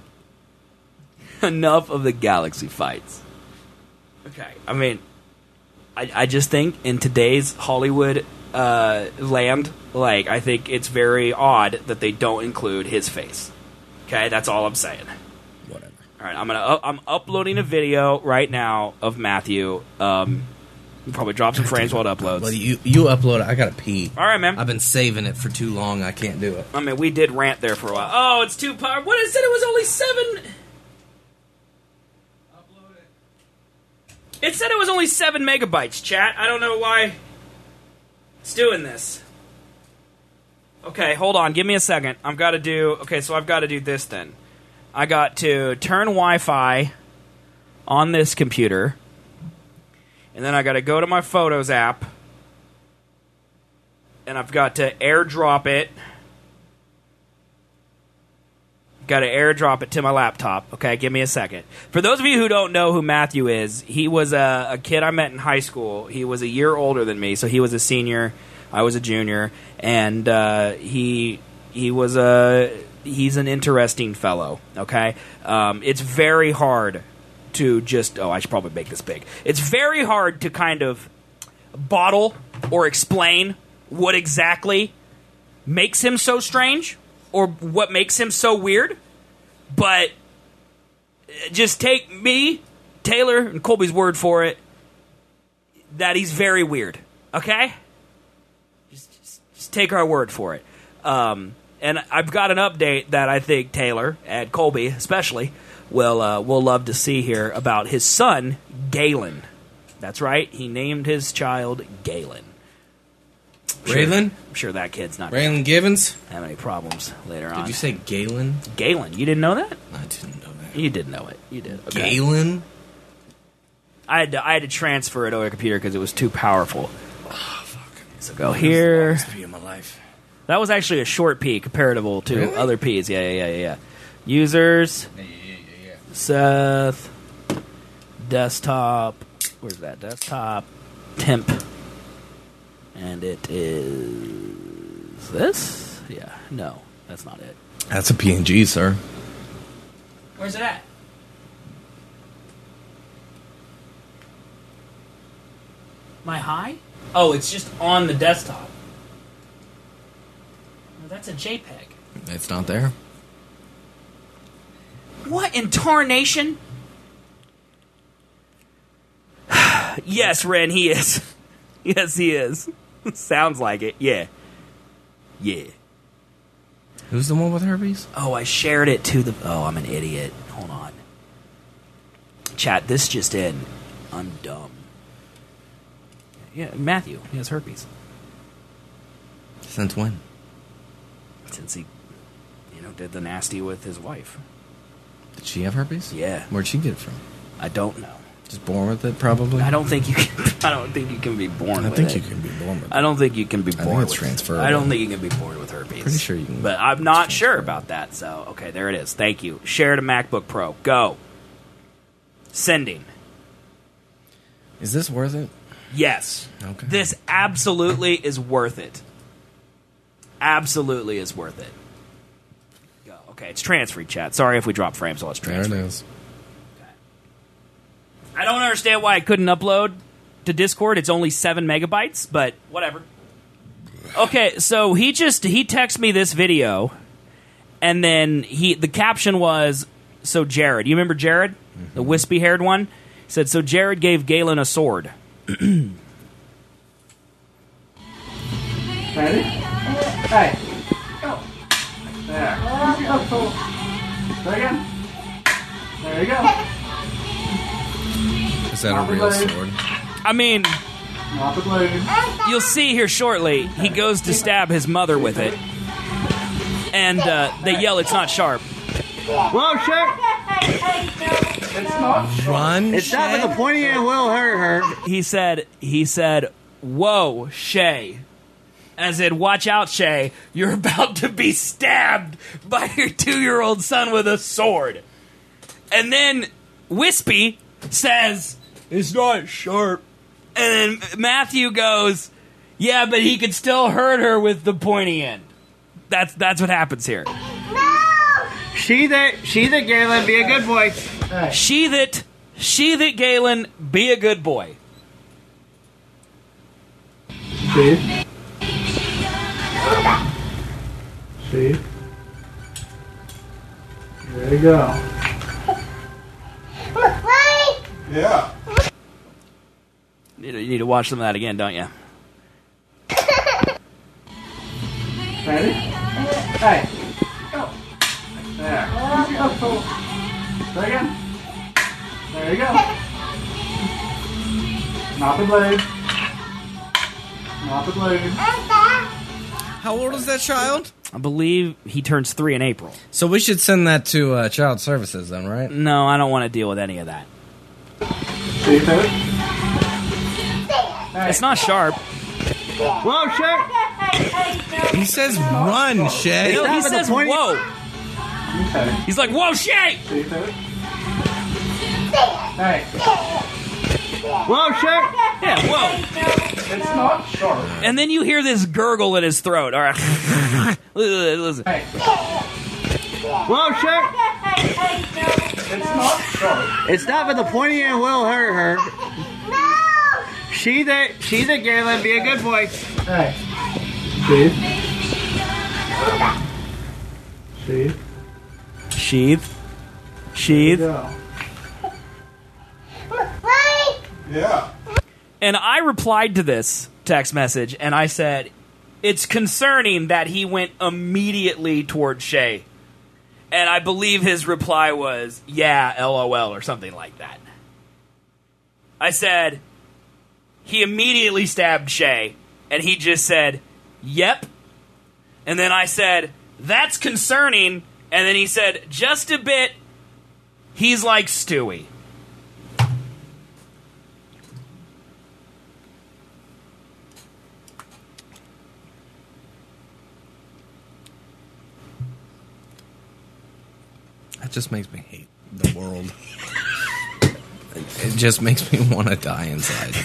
Enough of the galaxy fights. Okay, I mean, I, I just think in today's Hollywood uh, land, like I think it's very odd that they don't include his face. Okay, that's all I'm saying. Whatever. All right, I'm gonna up, I'm uploading a video right now of Matthew. Um, we'll probably drop some frames while it uploads. Well, you you upload it. I gotta pee. All right, man. I've been saving it for too long. I can't do it. I mean, we did rant there for a while. Oh, it's too power. What is it? It was only seven. Upload it. It said it was only seven megabytes. Chat. I don't know why it's doing this. Okay, hold on. Give me a second. I've got to do. Okay, so I've got to do this then. I got to turn Wi-Fi on this computer, and then I got to go to my Photos app, and I've got to airdrop it. Got to airdrop it to my laptop. Okay, give me a second. For those of you who don't know who Matthew is, he was a, a kid I met in high school. He was a year older than me, so he was a senior. I was a junior, and uh, he he was a he's an interesting fellow. Okay, um, it's very hard to just oh I should probably make this big. It's very hard to kind of bottle or explain what exactly makes him so strange or what makes him so weird, but just take me, Taylor, and Colby's word for it that he's very weird. Okay. Take our word for it. Um, and I've got an update that I think Taylor and Colby especially will uh, will love to see here about his son, Galen. That's right. He named his child Galen. Raylan? I'm sure that kid's not Raylan Givens? have any problems later on. Did you say Galen? Galen? You didn't know that? I didn't know that. You did know it. You did. Okay. Galen? I had to, I had to transfer it over a computer because it was too powerful. Oh, fuck. So go here. That was the longest pee in my life. That was actually a short P comparable to Really? other Ps. Yeah, yeah, yeah, yeah, yeah. Users. Yeah, yeah, yeah, yeah. Seth. Desktop. Where's that? Desktop. Temp. And it is this? Yeah. No, that's not it. That's a P N G, sir. Where's it at? My high? Oh, it's just on the desktop. No, that's a JPEG. It's not there. What in tarnation? Yes, Ren, he is. Yes, he is. Sounds like it. Yeah. Yeah. Who's the one with herpes? Oh, I shared it to the... Oh, I'm an idiot. Hold on. Chat, this just in. I'm dumb. Yeah, Matthew. He has herpes. Since when? Since he, you know, did the nasty with his wife. Did she have herpes? Yeah. Where'd she get it from? I don't know. Just born with it, probably? I don't think you can... I don't think you can be born I with think it. you can be born with it. I don't think you can be I think born it's with transferable. I don't think you can be born with herpes. Pretty sure you can. But I'm not sure about that, so... Okay, there it is. Thank you. Share to MacBook Pro. Go. Sending. Is this worth it? Yes. Okay. This absolutely is worth it. Absolutely is worth it. Go. Okay, it's transferring, chat. Sorry if we drop frames while it's There transferring. it is. I don't understand why I couldn't upload to Discord. It's only seven megabytes, but whatever. Okay, so he just he texted me this video, and then he the caption was, so Jared, you remember Jared, mm-hmm. the wispy haired one? He said, so Jared gave Galen a sword. Ready? Hey. Go. There. There again. There you go. Is that a real sword? I mean, Not the blade. you'll see here shortly, he goes to stab his mother with it, and uh, they yell, it's not sharp. Whoa, shit! It's not. Run, It's not with the pointy end will hurt her. He said, he said, whoa, Shay. As in, watch out, Shay. You're about to be stabbed by your two-year-old son with a sword. And then Wispy says, it's not sharp. And then Matthew goes, yeah, but he could still hurt her with the pointy end. That's that's what happens here. She that, she that, Galen, be a good boy. Sheath it, sheath it, Galen, be a good boy. See? See? There you go. Yeah. You need- you need to watch some of that again, don't you? Ready? Hey. Go. There. There again. There you go. Not the blade. Not the blade. How old is that child? I believe he turns three in April. So we should send that to uh, Child Services then, right? No, I don't want to deal with any of that. See it? It's not sharp. Whoa, shit! He says run, Shay. No, he with the says pointy- whoa. Okay. He's like, whoa, Shay! See it? Hey. Whoa, shit! Yeah, whoa. It's not sharp. And then you hear this gurgle in his throat. All right. Listen. Hey. Whoa, shit! It's not sharp. It's not, but the pointy end will hurt her. No! She that, she that, Galen, be a good boy. Hey. See? See? Sheath. Sheath. Go. Yeah. And I replied to this text message, and I said, it's concerning that he went immediately toward Shay. And I believe his reply was, yeah, LOL, or something like that. I said, he immediately stabbed Shay, and he just said, yep. And then I said, that's concerning. And then he said, just a bit. He's like Stewie. That just makes me hate the world. It just makes me want to die inside.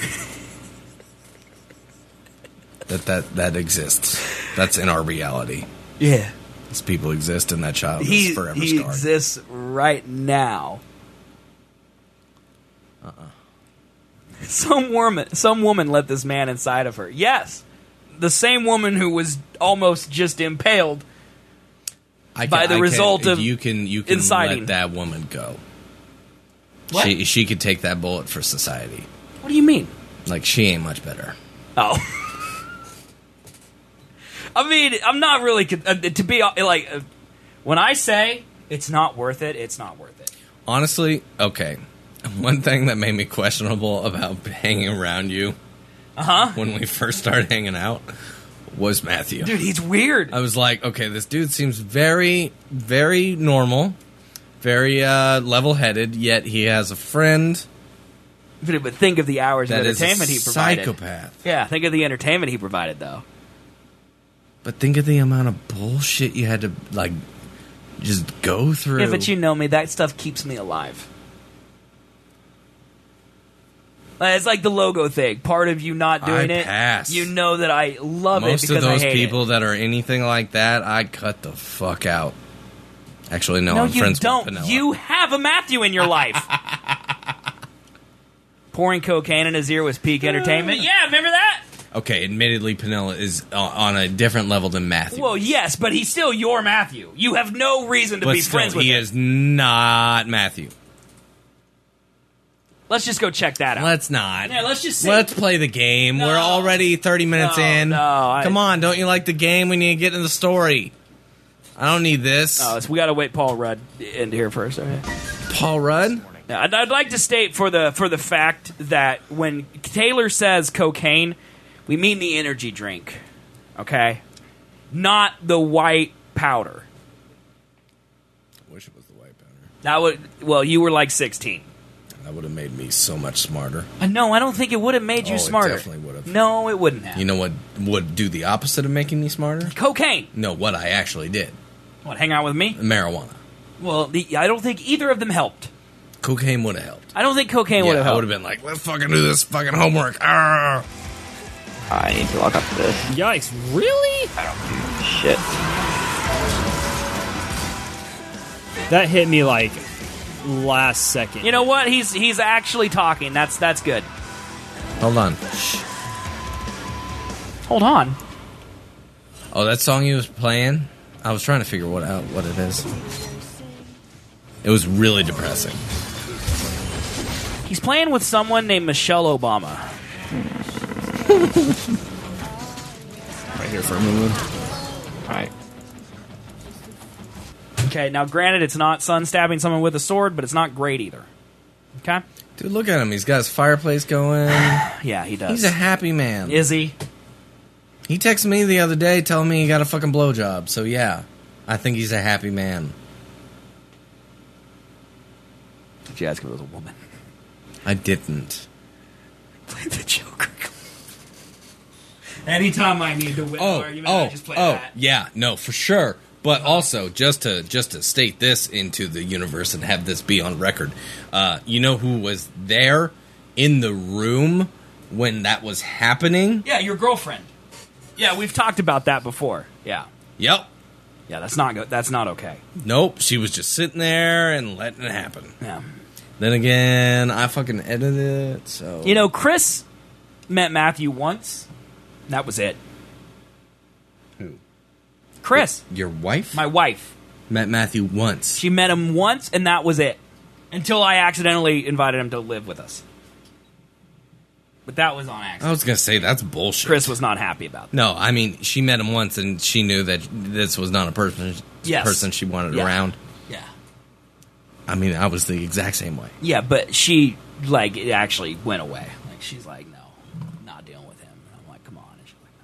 That that that exists. That's in our reality. Yeah. These people exist, and that child He, is forever he scarred. exists right now. Uh-uh. Some woman, some woman let this man inside of her. Yes, the same woman who was almost just impaled I can, by the I can- result of you can you can inciting. let that woman go. What? She she could take that bullet for society. What do you mean? Like, she ain't much better. Oh. I mean, I'm not really con- uh, to be uh, like uh, when I say it's not worth it, it's not worth it. Honestly, okay. One thing that made me questionable about hanging around you Uh huh. when we first started hanging out was Matthew. Dude, he's weird. I was like, okay, this dude seems very, very normal, very uh, level-headed, yet he has a friend But, but think of the hours that of is a entertainment he provided. psychopath. Yeah, think of the entertainment he provided, though. But think of the amount of bullshit you had to, like, just go through. Yeah, but you know me, that stuff keeps me alive. Uh, It's like the logo thing. Part of you not doing I it, pass. you know that I love Most it because of those I hate people it. that are anything like that, I cut the fuck out. Actually, no, No, I'm you friends don't. with Vanilla. You have a Matthew in your life. Pouring cocaine in his ear was peak entertainment. Yeah, remember that? Okay, admittedly, Panilla is uh, on a different level than Matthew. Well, yes, but he's still your Matthew. You have no reason to but be still, friends with he him. is not Matthew. Let's just go check that out. Let's not. Yeah, let's just see. Let's play the game. No. We're already thirty minutes No, in. no, I- Come on, don't you like the game? We need to get into the story. I don't need this. Oh, it's, we got to wait Paul Rudd in here first. Okay. Paul Rudd? Now, I'd, I'd like to state for the for the fact that when Taylor says cocaine, we mean the energy drink, okay, not the white powder. I wish it was the white powder. That would well, you were like sixteen. That would have made me so much smarter. Uh, no, I don't think it would have made you Oh, it smarter. definitely would have. No, it wouldn't have. You know what would do the opposite of making me smarter? Cocaine. No, what I actually did. What? Hang out with me? Marijuana. Well, the, I don't think either of them helped. Cocaine would have helped. I don't think cocaine would Yeah, have I helped. would have been like, let's fucking do this fucking homework. Arrgh. I need to lock up this. Yikes, really? I don't do shit. That hit me like last second. You know what? He's he's actually talking. That's that's good. Hold on. Hold on. Oh, that song he was playing? I was trying to figure what out what it is. It was really depressing. He's playing with someone named Michelle Obama. Right here for a moment. Alright. Okay, now granted, it's not sun stabbing someone with a sword, but it's not great either. Okay? Dude, look at him. He's got his fireplace going. Yeah, he does. He's a happy man. Is he? He texted me the other day telling me he got a fucking blowjob. So, yeah, I think he's a happy man. Did you ask if it was a woman? I didn't. Play the Joker. Anytime I need to win Oh, an argument, oh, I just play oh, that. yeah, no, for sure. But also, just to just to state this into the universe and have this be on record, uh, you know who was there in the room when that was happening? Yeah, your girlfriend. Yeah, we've talked about that before. Yeah. Yep. Yeah, that's not good. That's not okay. Nope. She was just sitting there and letting it happen. Yeah. Then again, I fucking edited it, so... You know, Chris met Matthew once. And that was it. Who? Chris, Your wife? my wife. Met Matthew once. She met him once, and that was it. Until I accidentally invited him to live with us. But that was on I accident. was gonna say, that's bullshit. Chris was not happy about that. No, I mean, she met him once and she knew that this was not a person, Yes. person she wanted Yeah. around. Yeah. I mean, I was the exact same way. Yeah, but she, like, it actually went away. Like, she's like, no, not dealing with him. And I'm like, come on. And she's like,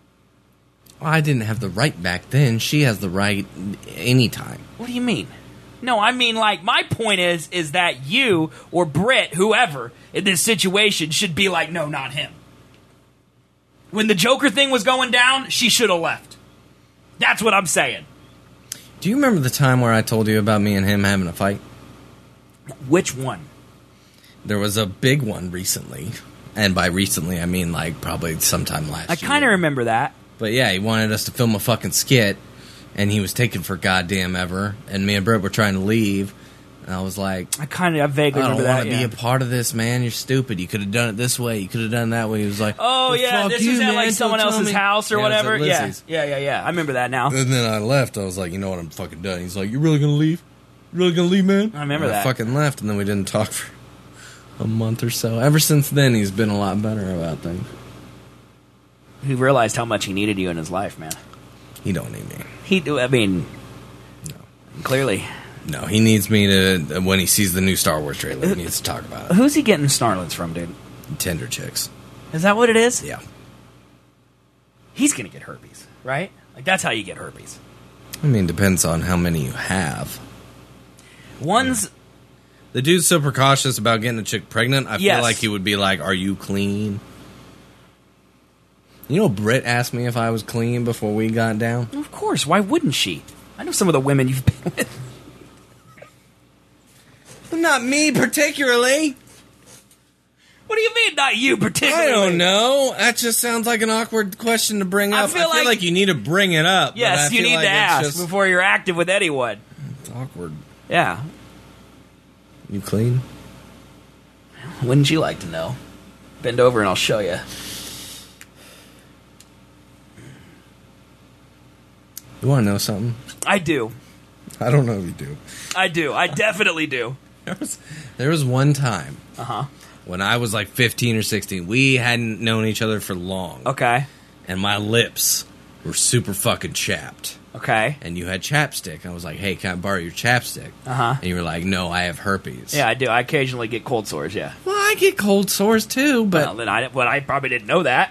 no. Well, I didn't have the right back then. She has the right anytime. What do you mean? No, I mean, like, my point is, is that you or Britt, whoever, in this situation should be like, no, not him. When the Joker thing was going down, she should have left. That's what I'm saying. Do you remember the time where I told you about me and him having a fight? Which one? There was a big one recently. And by recently, I mean, like, probably sometime last I year. kind of remember that. But yeah, he wanted us to film a fucking skit, and he was taking for goddamn ever, and me and Britt were trying to leave, and I was like, I kind of I vaguely I don't remember want that. to Yeah. be a part of this, man. You're stupid. You could have done it this way. You could have done it that way. He was like, Oh, well, yeah, fuck this you, was at, man. like, Don't someone tell else's me." house or Yeah, it was at whatever. Yeah, Lizzie's. yeah, yeah, yeah. I remember that now. And then I left. I was like, you know what? I'm fucking done. He's like, you really gonna leave? You really gonna leave, man? I remember and that. I fucking left, and then we didn't talk for a month or so. Ever since then, he's been a lot better about things. He realized how much he needed you in his life, man. He don't need me. He, I mean, No. clearly. No, he needs me to, when he sees the new Star Wars trailer, he needs to talk about it. Who's he getting snarlets from, dude? Tender chicks. Is that what it is? Yeah. He's gonna get herpes, right? Like, that's how you get herpes. I mean, depends on how many you have. One's... The dude's so precautious about getting a chick pregnant, I Yes. feel like he would be like, are you clean? You know, Britt asked me if I was clean before we got down. Of course, why wouldn't she? I know some of the women you've been with. But not me particularly. What do you mean, not you particularly? I don't know. That just sounds like an awkward question to bring I up. feel like- you need to bring it up. but I Yes, you feel need like to it's ask just- before you're active with anyone. It's awkward. Yeah. You clean? Wouldn't you like to know? Bend over and I'll show you. You want to know something? I do. I don't know if you do. I do. I definitely do. There was, there was one time Uh-huh. when I was like fifteen or sixteen. We hadn't known each other for long. Okay. And my lips were super fucking chapped. Okay. And you had chapstick. I was like, hey, can I borrow your chapstick? Uh-huh. And you were like, no, I have herpes. Yeah, I do. I occasionally get cold sores, yeah. Well, I get cold sores too, but Well, then I, well, I probably didn't know that.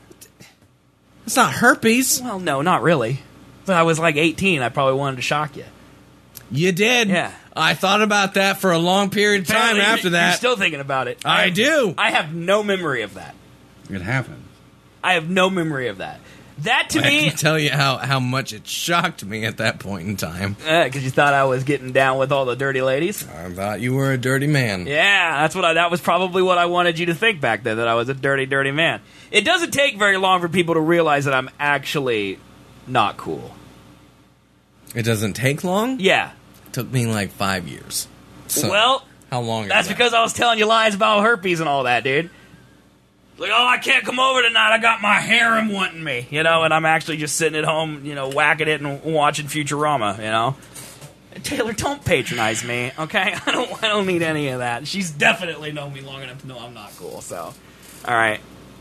it's not herpes. Well, no, not really. But I was like eighteen. I probably wanted to shock you. You did. Yeah. I thought about that for a long period of time Apparently, after you're, that. You're still thinking about it. I have- do. I have no memory of that. It happened. I have no memory of that. That to I me, can tell you how, how much it shocked me at that point in time. because you thought I was getting down with all the dirty ladies. I thought you were a dirty man. Yeah, that's what I, that was probably what I wanted you to think back then, that I was a dirty, dirty man. It doesn't take very long for people to realize that I'm actually not cool. It doesn't take long? Yeah. It took me like five years. So, Well, how long? that's is that? because I was telling you lies about herpes and all that, dude. Like, oh, I can't come over tonight. I got my harem wanting me, you know, and I'm actually just sitting at home, you know, whacking it and watching Futurama, you know. Taylor, don't patronize me, okay? I don't, I don't need any of that. She's definitely known me long enough to know I'm not cool. So, all right.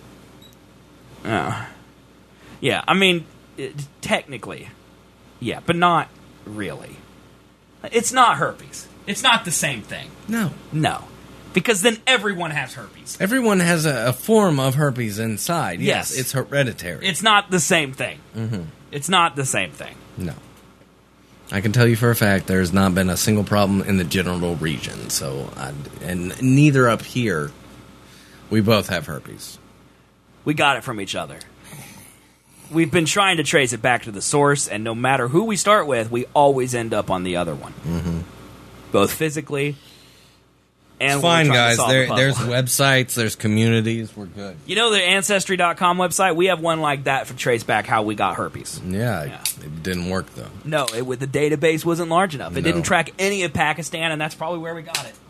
Yeah, yeah. I mean, it, technically, yeah, but not really. It's not herpes. It's not the same thing. No. No. Because then everyone has herpes. Everyone has a, a form of herpes inside. Yes, Yes. it's hereditary. It's not the same thing. Mm-hmm. It's not the same thing. No. I can tell you for a fact there's not been a single problem in the genital region. So, I, and neither up here. We both have herpes. We got it from each other. We've been trying to trace it back to the source, and no matter who we start with, we always end up on the other one. Mm-hmm. Both physically and It's when we're fine, trying to guys. solve There, the there's puzzle. websites, there's communities. We're good. You know the Ancestry dot com website? We have one like that for trace back how we got herpes. Yeah, Yeah. it didn't work though. No, it, with the database wasn't large enough. It No. didn't track any of Pakistan, and that's probably where we got it.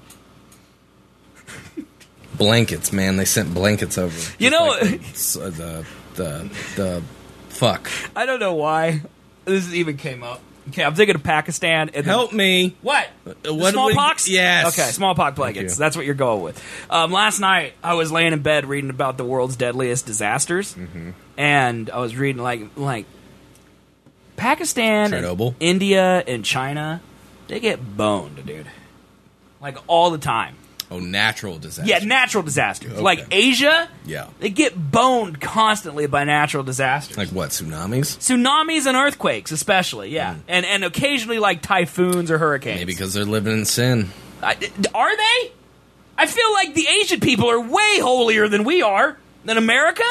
Blankets, man. They sent blankets over. You Just know- like the, so the the the fuck. I don't know why this even came up. Okay, I'm thinking of Pakistan. And Help me. What? Uh, The what do we- smallpox? yes. Okay, smallpox Thank blankets. you. That's what you're going with. Um, last night, I was laying in bed reading about the world's deadliest disasters, Mm-hmm. and I was reading like like Pakistan, Chernobyl? and India, and China. They get boned, dude. Like all the time. Oh, natural disaster. Yeah, natural disasters. Okay. Like Asia, Yeah. they get boned constantly by natural disasters. Like what, tsunamis? Tsunamis and earthquakes, especially, yeah. And and occasionally, like, typhoons or hurricanes. Maybe because they're living in sin. I, are they? I feel like the Asian people are way holier than we are. Than America?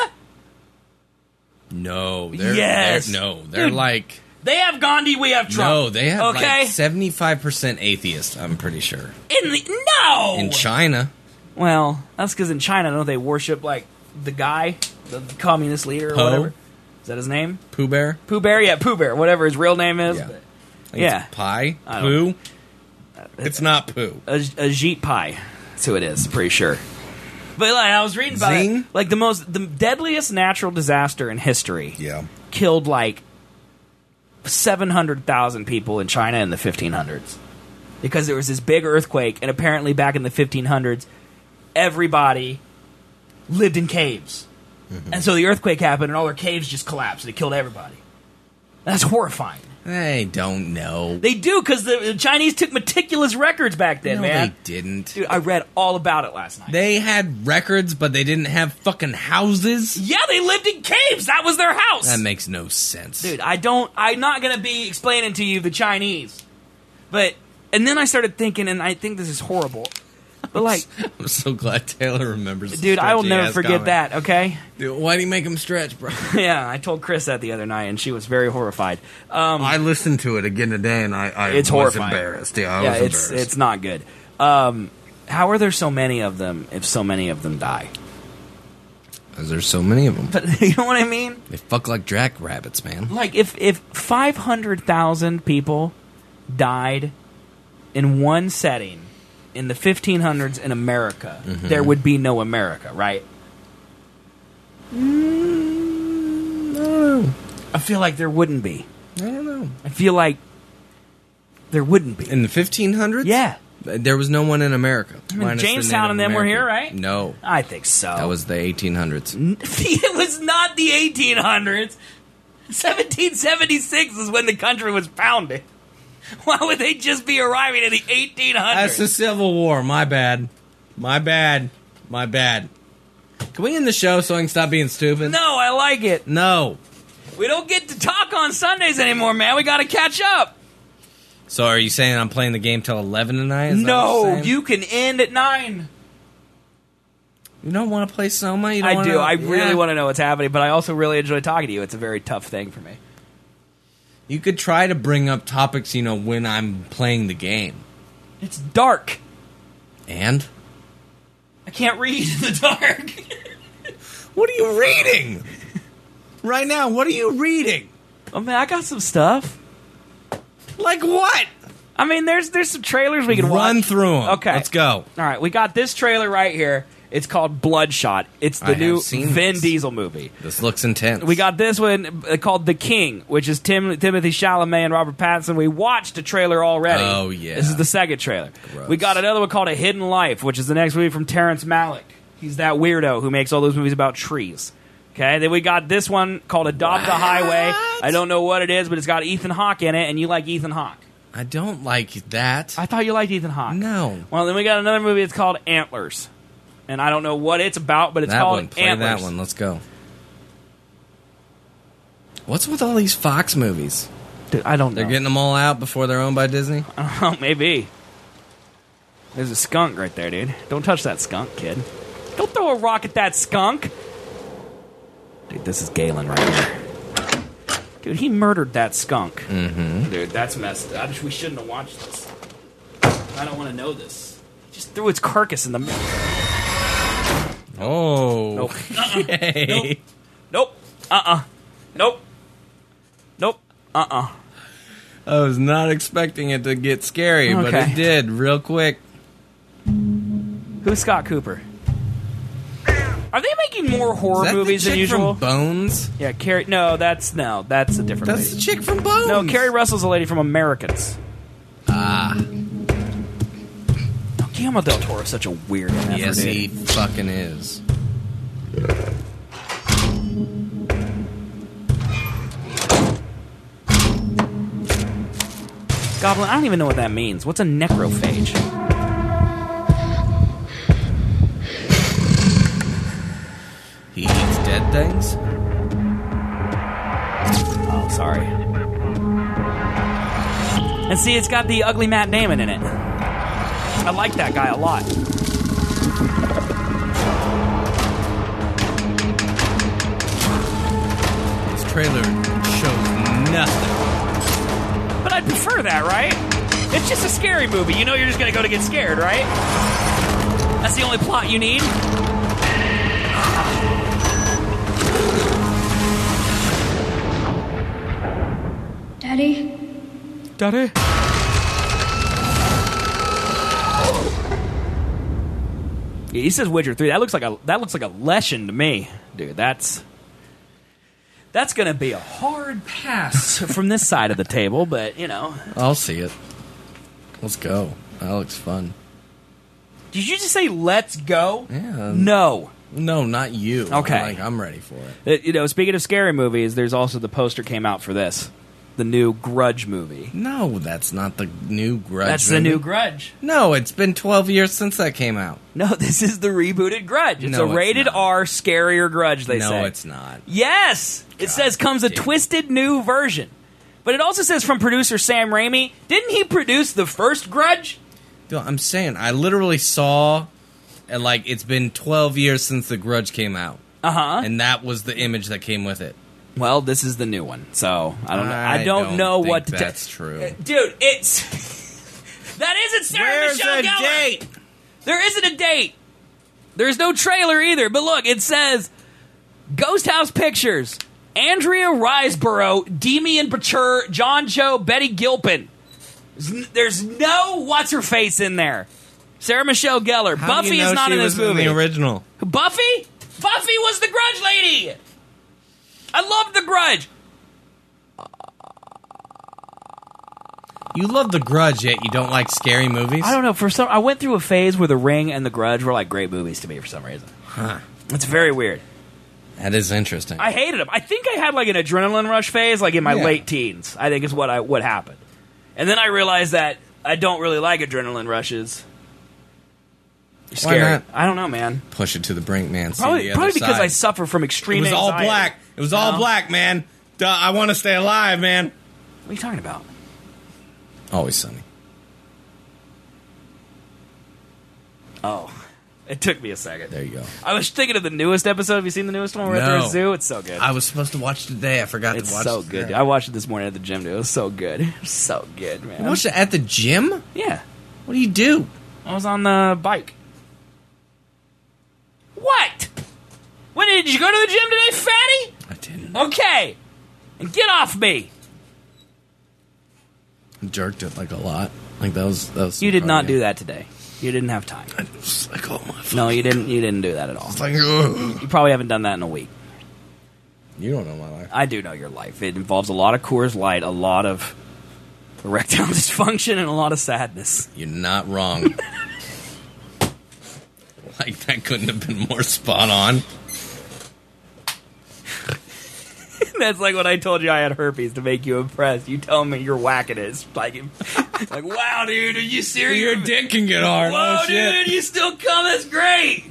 No. They're, Yes. They're, no, they're Dude, like... They have Gandhi, we have Trump. No, they have okay? like seventy-five percent atheist, I'm pretty sure. In the... No! In China. Well, that's because in China, don't they worship, like, the guy? The communist leader or Po? whatever? Is that his name? Pooh Bear? Pooh Bear? Yeah, Pooh Bear. Whatever his real name is. Yeah. But- I think Yeah. It's pie? I don't Pooh? It's not Pooh. A, Ajit Pai. That's who it is, pretty sure. But like, I was reading about Zing? it. Like the most, the deadliest natural disaster in history Yeah. killed like seven hundred thousand people in China in the fifteen hundreds. Because there was this big earthquake, and apparently back in the fifteen hundreds, everybody lived in caves. Mm-hmm. And so the earthquake happened, and all their caves just collapsed, and it killed everybody. That's horrifying. They don't know. They do, because the the Chinese took meticulous records back then, no, man. they didn't. Dude, I read all about it last night. They had records, but they didn't have fucking houses? Yeah, they lived in caves. That was their house. That makes no sense. Dude, I don't... I'm not going to be explaining to you the Chinese. But... And then I started thinking, and I think this is horrible. But like... I'm so glad Taylor remembers. Dude, I will never stretchy-ass forget comment. that, okay? Dude, why do you make him stretch, bro? Yeah, I told Chris that the other night, and she was very horrified. Um, I listened to it again today, and I, I it's was horrifying. embarrassed. Yeah, I yeah, was it's embarrassed. it's not good. Um, how are there so many of them if so many of them die? Because there's so many of them. But you know what I mean? They fuck like jackrabbits, man. Like, if, if five hundred thousand people died in one setting in the fifteen hundreds in America, Mm-hmm. there would be no America, right? Mm, I don't know. I feel like there wouldn't be. I don't know. I feel like there wouldn't be. In the fifteen hundreds? Yeah. There was no one in America. mean, minus the Jamestown Native and them were American. here, right? No. I think so. That was the eighteen hundreds. It was not the eighteen hundreds. seventeen seventy-six is when the country was founded. Why would they just be arriving in the eighteen hundreds? That's the Civil War. My bad. My bad. My bad. Can we end the show so I can stop being stupid? No, I like it. No. We don't get to talk on Sundays anymore, man. We got to catch up. So are you saying I'm playing the game till eleven tonight? Is that what No, you're saying? you can end at nine. You don't want to play Soma? You don't I wanna, do. I really yeah. want to know what's happening, but I also really enjoy talking to you. It's a very tough thing for me. You could try to bring up topics, you know, when I'm playing the game. It's dark. And? I can't read in the dark. What are you reading? Right now, what are you reading? Oh, man, I got some stuff. Like what? I mean, there's there's some trailers we can Run watch. through them. Okay. Let's go. All right, we got this trailer right here. It's called Bloodshot. It's the I have new seen Vin this. Diesel movie. This looks intense. We got this one uh, called The King, which is Tim, Timothy Chalamet and Robert Pattinson. We watched a trailer already. Oh, yeah. This is the second trailer. Gross. We got another one called A Hidden Life, which is the next movie from Terrence Malick. He's that weirdo who makes all those movies about trees. Okay, then we got this one called Adopt a Highway. I don't know what it is, but it's got Ethan Hawke in it, and you like Ethan Hawke. I don't like that. I thought you liked Ethan Hawke. No. Well, then we got another movie. It's called Antlers, and I don't know what it's about, but it's that called one. Play Antlers. that one. Let's go. What's with all these Fox movies? Dude, I don't know. They're getting them all out before they're owned by Disney? Oh, maybe. There's a skunk right there, dude. Don't touch that skunk, kid. Don't throw a rock at that skunk. Dude, this is Galen right here. Dude, he murdered that skunk. Mm-hmm. Dude, that's messed up. I just, we shouldn't have watched this. I don't want to know this. He just threw its carcass in the middle. Oh. Nope. Okay. Nope. Uh-uh. Nope. Nope. Uh-uh. I was not expecting it to get scary, but Okay. it did real quick. Who's Scott Cooper? Are they making more horror Is that movies the than chick usual? from Bones? Yeah, Carrie. No, that's no, that's a different. That's lady. the chick from Bones. No, Carrie Russell's a lady from Americans. Ah. Oh, Guillermo del Toro is such a weird. Effort, Yes, dude. he fucking is. Goblin. I don't even know what that means. What's a necrophage? things. Oh, sorry. And see, it's got the ugly Matt Damon in it. I like that guy a lot. This trailer shows nothing. But I'd prefer that, right? It's just a scary movie. You know you're just going to go to get scared, right? That's the only plot you need? Daddy? Daddy? Yeah, he says Witcher three. That looks like a that looks like a lesson to me. Dude, that's that's going to be a hard pass from this side of the table, but, you know. I'll see it. Let's go. That looks fun. Did you just say let's go? Yeah. No. No, not you. Okay. Like, I'm ready for it. It, you know, speaking of scary movies, there's also the poster came out for this. The new Grudge movie. No, that's not the new Grudge That's movie. the new Grudge. No, it's been twelve years since that came out. No, this is the rebooted Grudge. It's No, a it's rated not. R, scarier Grudge, they no, say. No, it's not. Yes! It says comes a damn. twisted new version. But it also says from producer Sam Raimi. Didn't he produce the first Grudge? Dude, I'm saying, I literally saw, and like, it's been twelve years since the Grudge came out. Uh-huh. And that was the image that came with it. Well, this is the new one, so I don't know. I, I don't, don't know think what to tell. that's true. Dude, it's... that isn't Sarah Where's Michelle the Gellar. date? There isn't a date. There's no trailer either. But look, it says Ghost House Pictures, Andrea Riseborough, Demian Bichir, John Cho, Betty Gilpin. There's, there's no what's-her-face in there. Sarah Michelle Gellar. How Buffy do you know is not she in this was movie. In the original. Buffy? Buffy was the Grudge lady. I loved the Grudge. You love The Grudge, yet you don't like scary movies? I don't know. For some, I went through a phase where The Ring and The Grudge were like great movies to me for some reason. Huh. It's very weird. That is interesting. I hated them. I think I had like an adrenaline rush phase, like in my Yeah. late teens. I think is what I what happened, and then I realized that I don't really like adrenaline rushes. Why Scary. not? I don't know, man. Push it to the brink, man. See Probably, the other probably because side. I suffer from It extreme. was all anxiety. black. It was all No? black, man. Duh, I want to stay alive, man. What are you talking about? Always Sunny. Oh, it took me a second. There you go. I was thinking of the newest episode. Have you seen the newest one? We're at No. the zoo. It's so good. I was supposed to watch today. I forgot It's to watch so it. good. I watched it this morning at the gym, dude. It was so good. It was so good, man. You watched it at the gym? Yeah. What do you do? I was on the bike. What? When did you go to the gym today, fatty? I didn't. Okay. And get off me. I jerked it like a lot. Like that was that was. You did not cardio. do that today. You didn't have time. I was like, oh my. No, you didn't. You didn't do that at all. It's like, ugh. You probably haven't done that in a week. You don't know my life. I do know your life. It involves a lot of Coors Light, a lot of erectile dysfunction, and a lot of sadness. You're not wrong. Like that couldn't have been more spot on. That's like when I told you I had herpes to make you impressed. You tell me you're whacking it. It's like, like, wow, dude, are you serious? Your dick can get hard. Whoa, oh, shit. dude, you still come. That's great.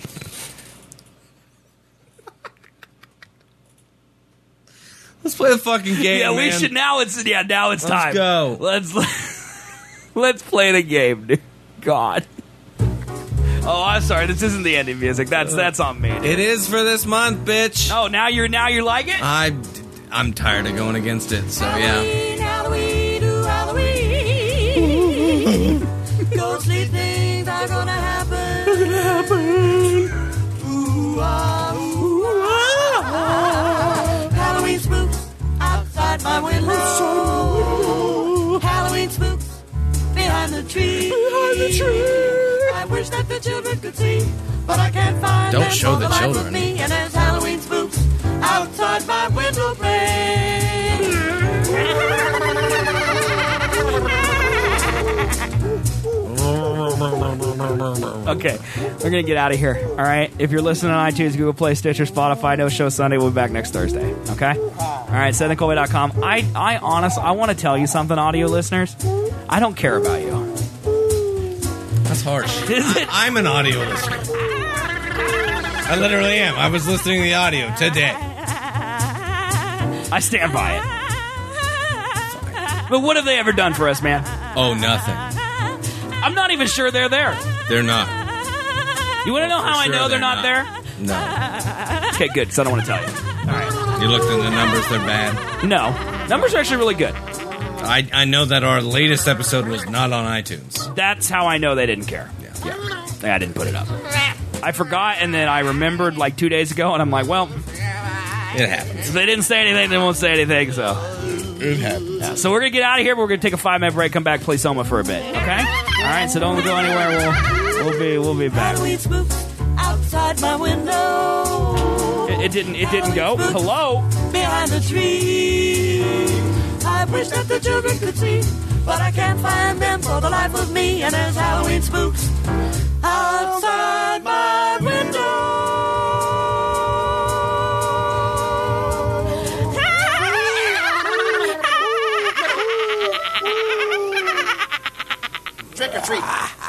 Let's play the fucking game. Yeah, we man. should now. It's yeah, now it's Let's time. go. Let's let's play the game, dude. God. Oh, I'm sorry. This isn't the ending music. That's that's on me. Dude. It is for this month, bitch. Oh, now you're now you like it? I, I'm tired of going against it. So yeah. Halloween, ooh, Halloween. Ghostly things are gonna happen. Gonna happen. Ooh, ah, ooh, ah. Halloween spooks outside my window. Halloween spooks behind the tree. Behind the tree. I wish that the children could see, but I can't find Don't them show for the life of children. Me. And there's Halloween spooks outside my window Okay, we're gonna get out of here. All right. If you're listening on iTunes, Google Play, Stitcher, Spotify, No Show Sunday, we'll be back next Thursday. Okay. All right. Seth and Colby dot com. I, I, honest, I want to tell you something, audio listeners. I don't care about you. That's harsh. I, I'm an audio listener. I literally am. I was listening to the audio today. I stand by it. But what have they ever done for us, man? Oh, nothing. I'm not even sure they're there. They're not. You want to know how I sure know they're, they're not, not. there? No. Okay, good, because I don't want to tell you. All right. You looked at the numbers, they're bad. No. Numbers are actually really good. I, I know that our latest episode was not on iTunes. That's how I know they didn't care. Yeah. Yeah. I didn't put it up. I forgot, and then I remembered like two days ago, and I'm like, well, It happens. if they didn't say anything, they won't say anything, so. It happens. Yeah, so we're going to get out of here, but we're going to take a five-minute break, come back, play Soma for a bit, okay? All right, so don't go anywhere. We'll, we'll be we'll be back. Halloween spooks outside my window. It, it didn't it didn't go. Hello? Behind the tree. I wish that the children could see, but I can't find them for the life of me. And there's Halloween spooks outside my window. Trick or treat.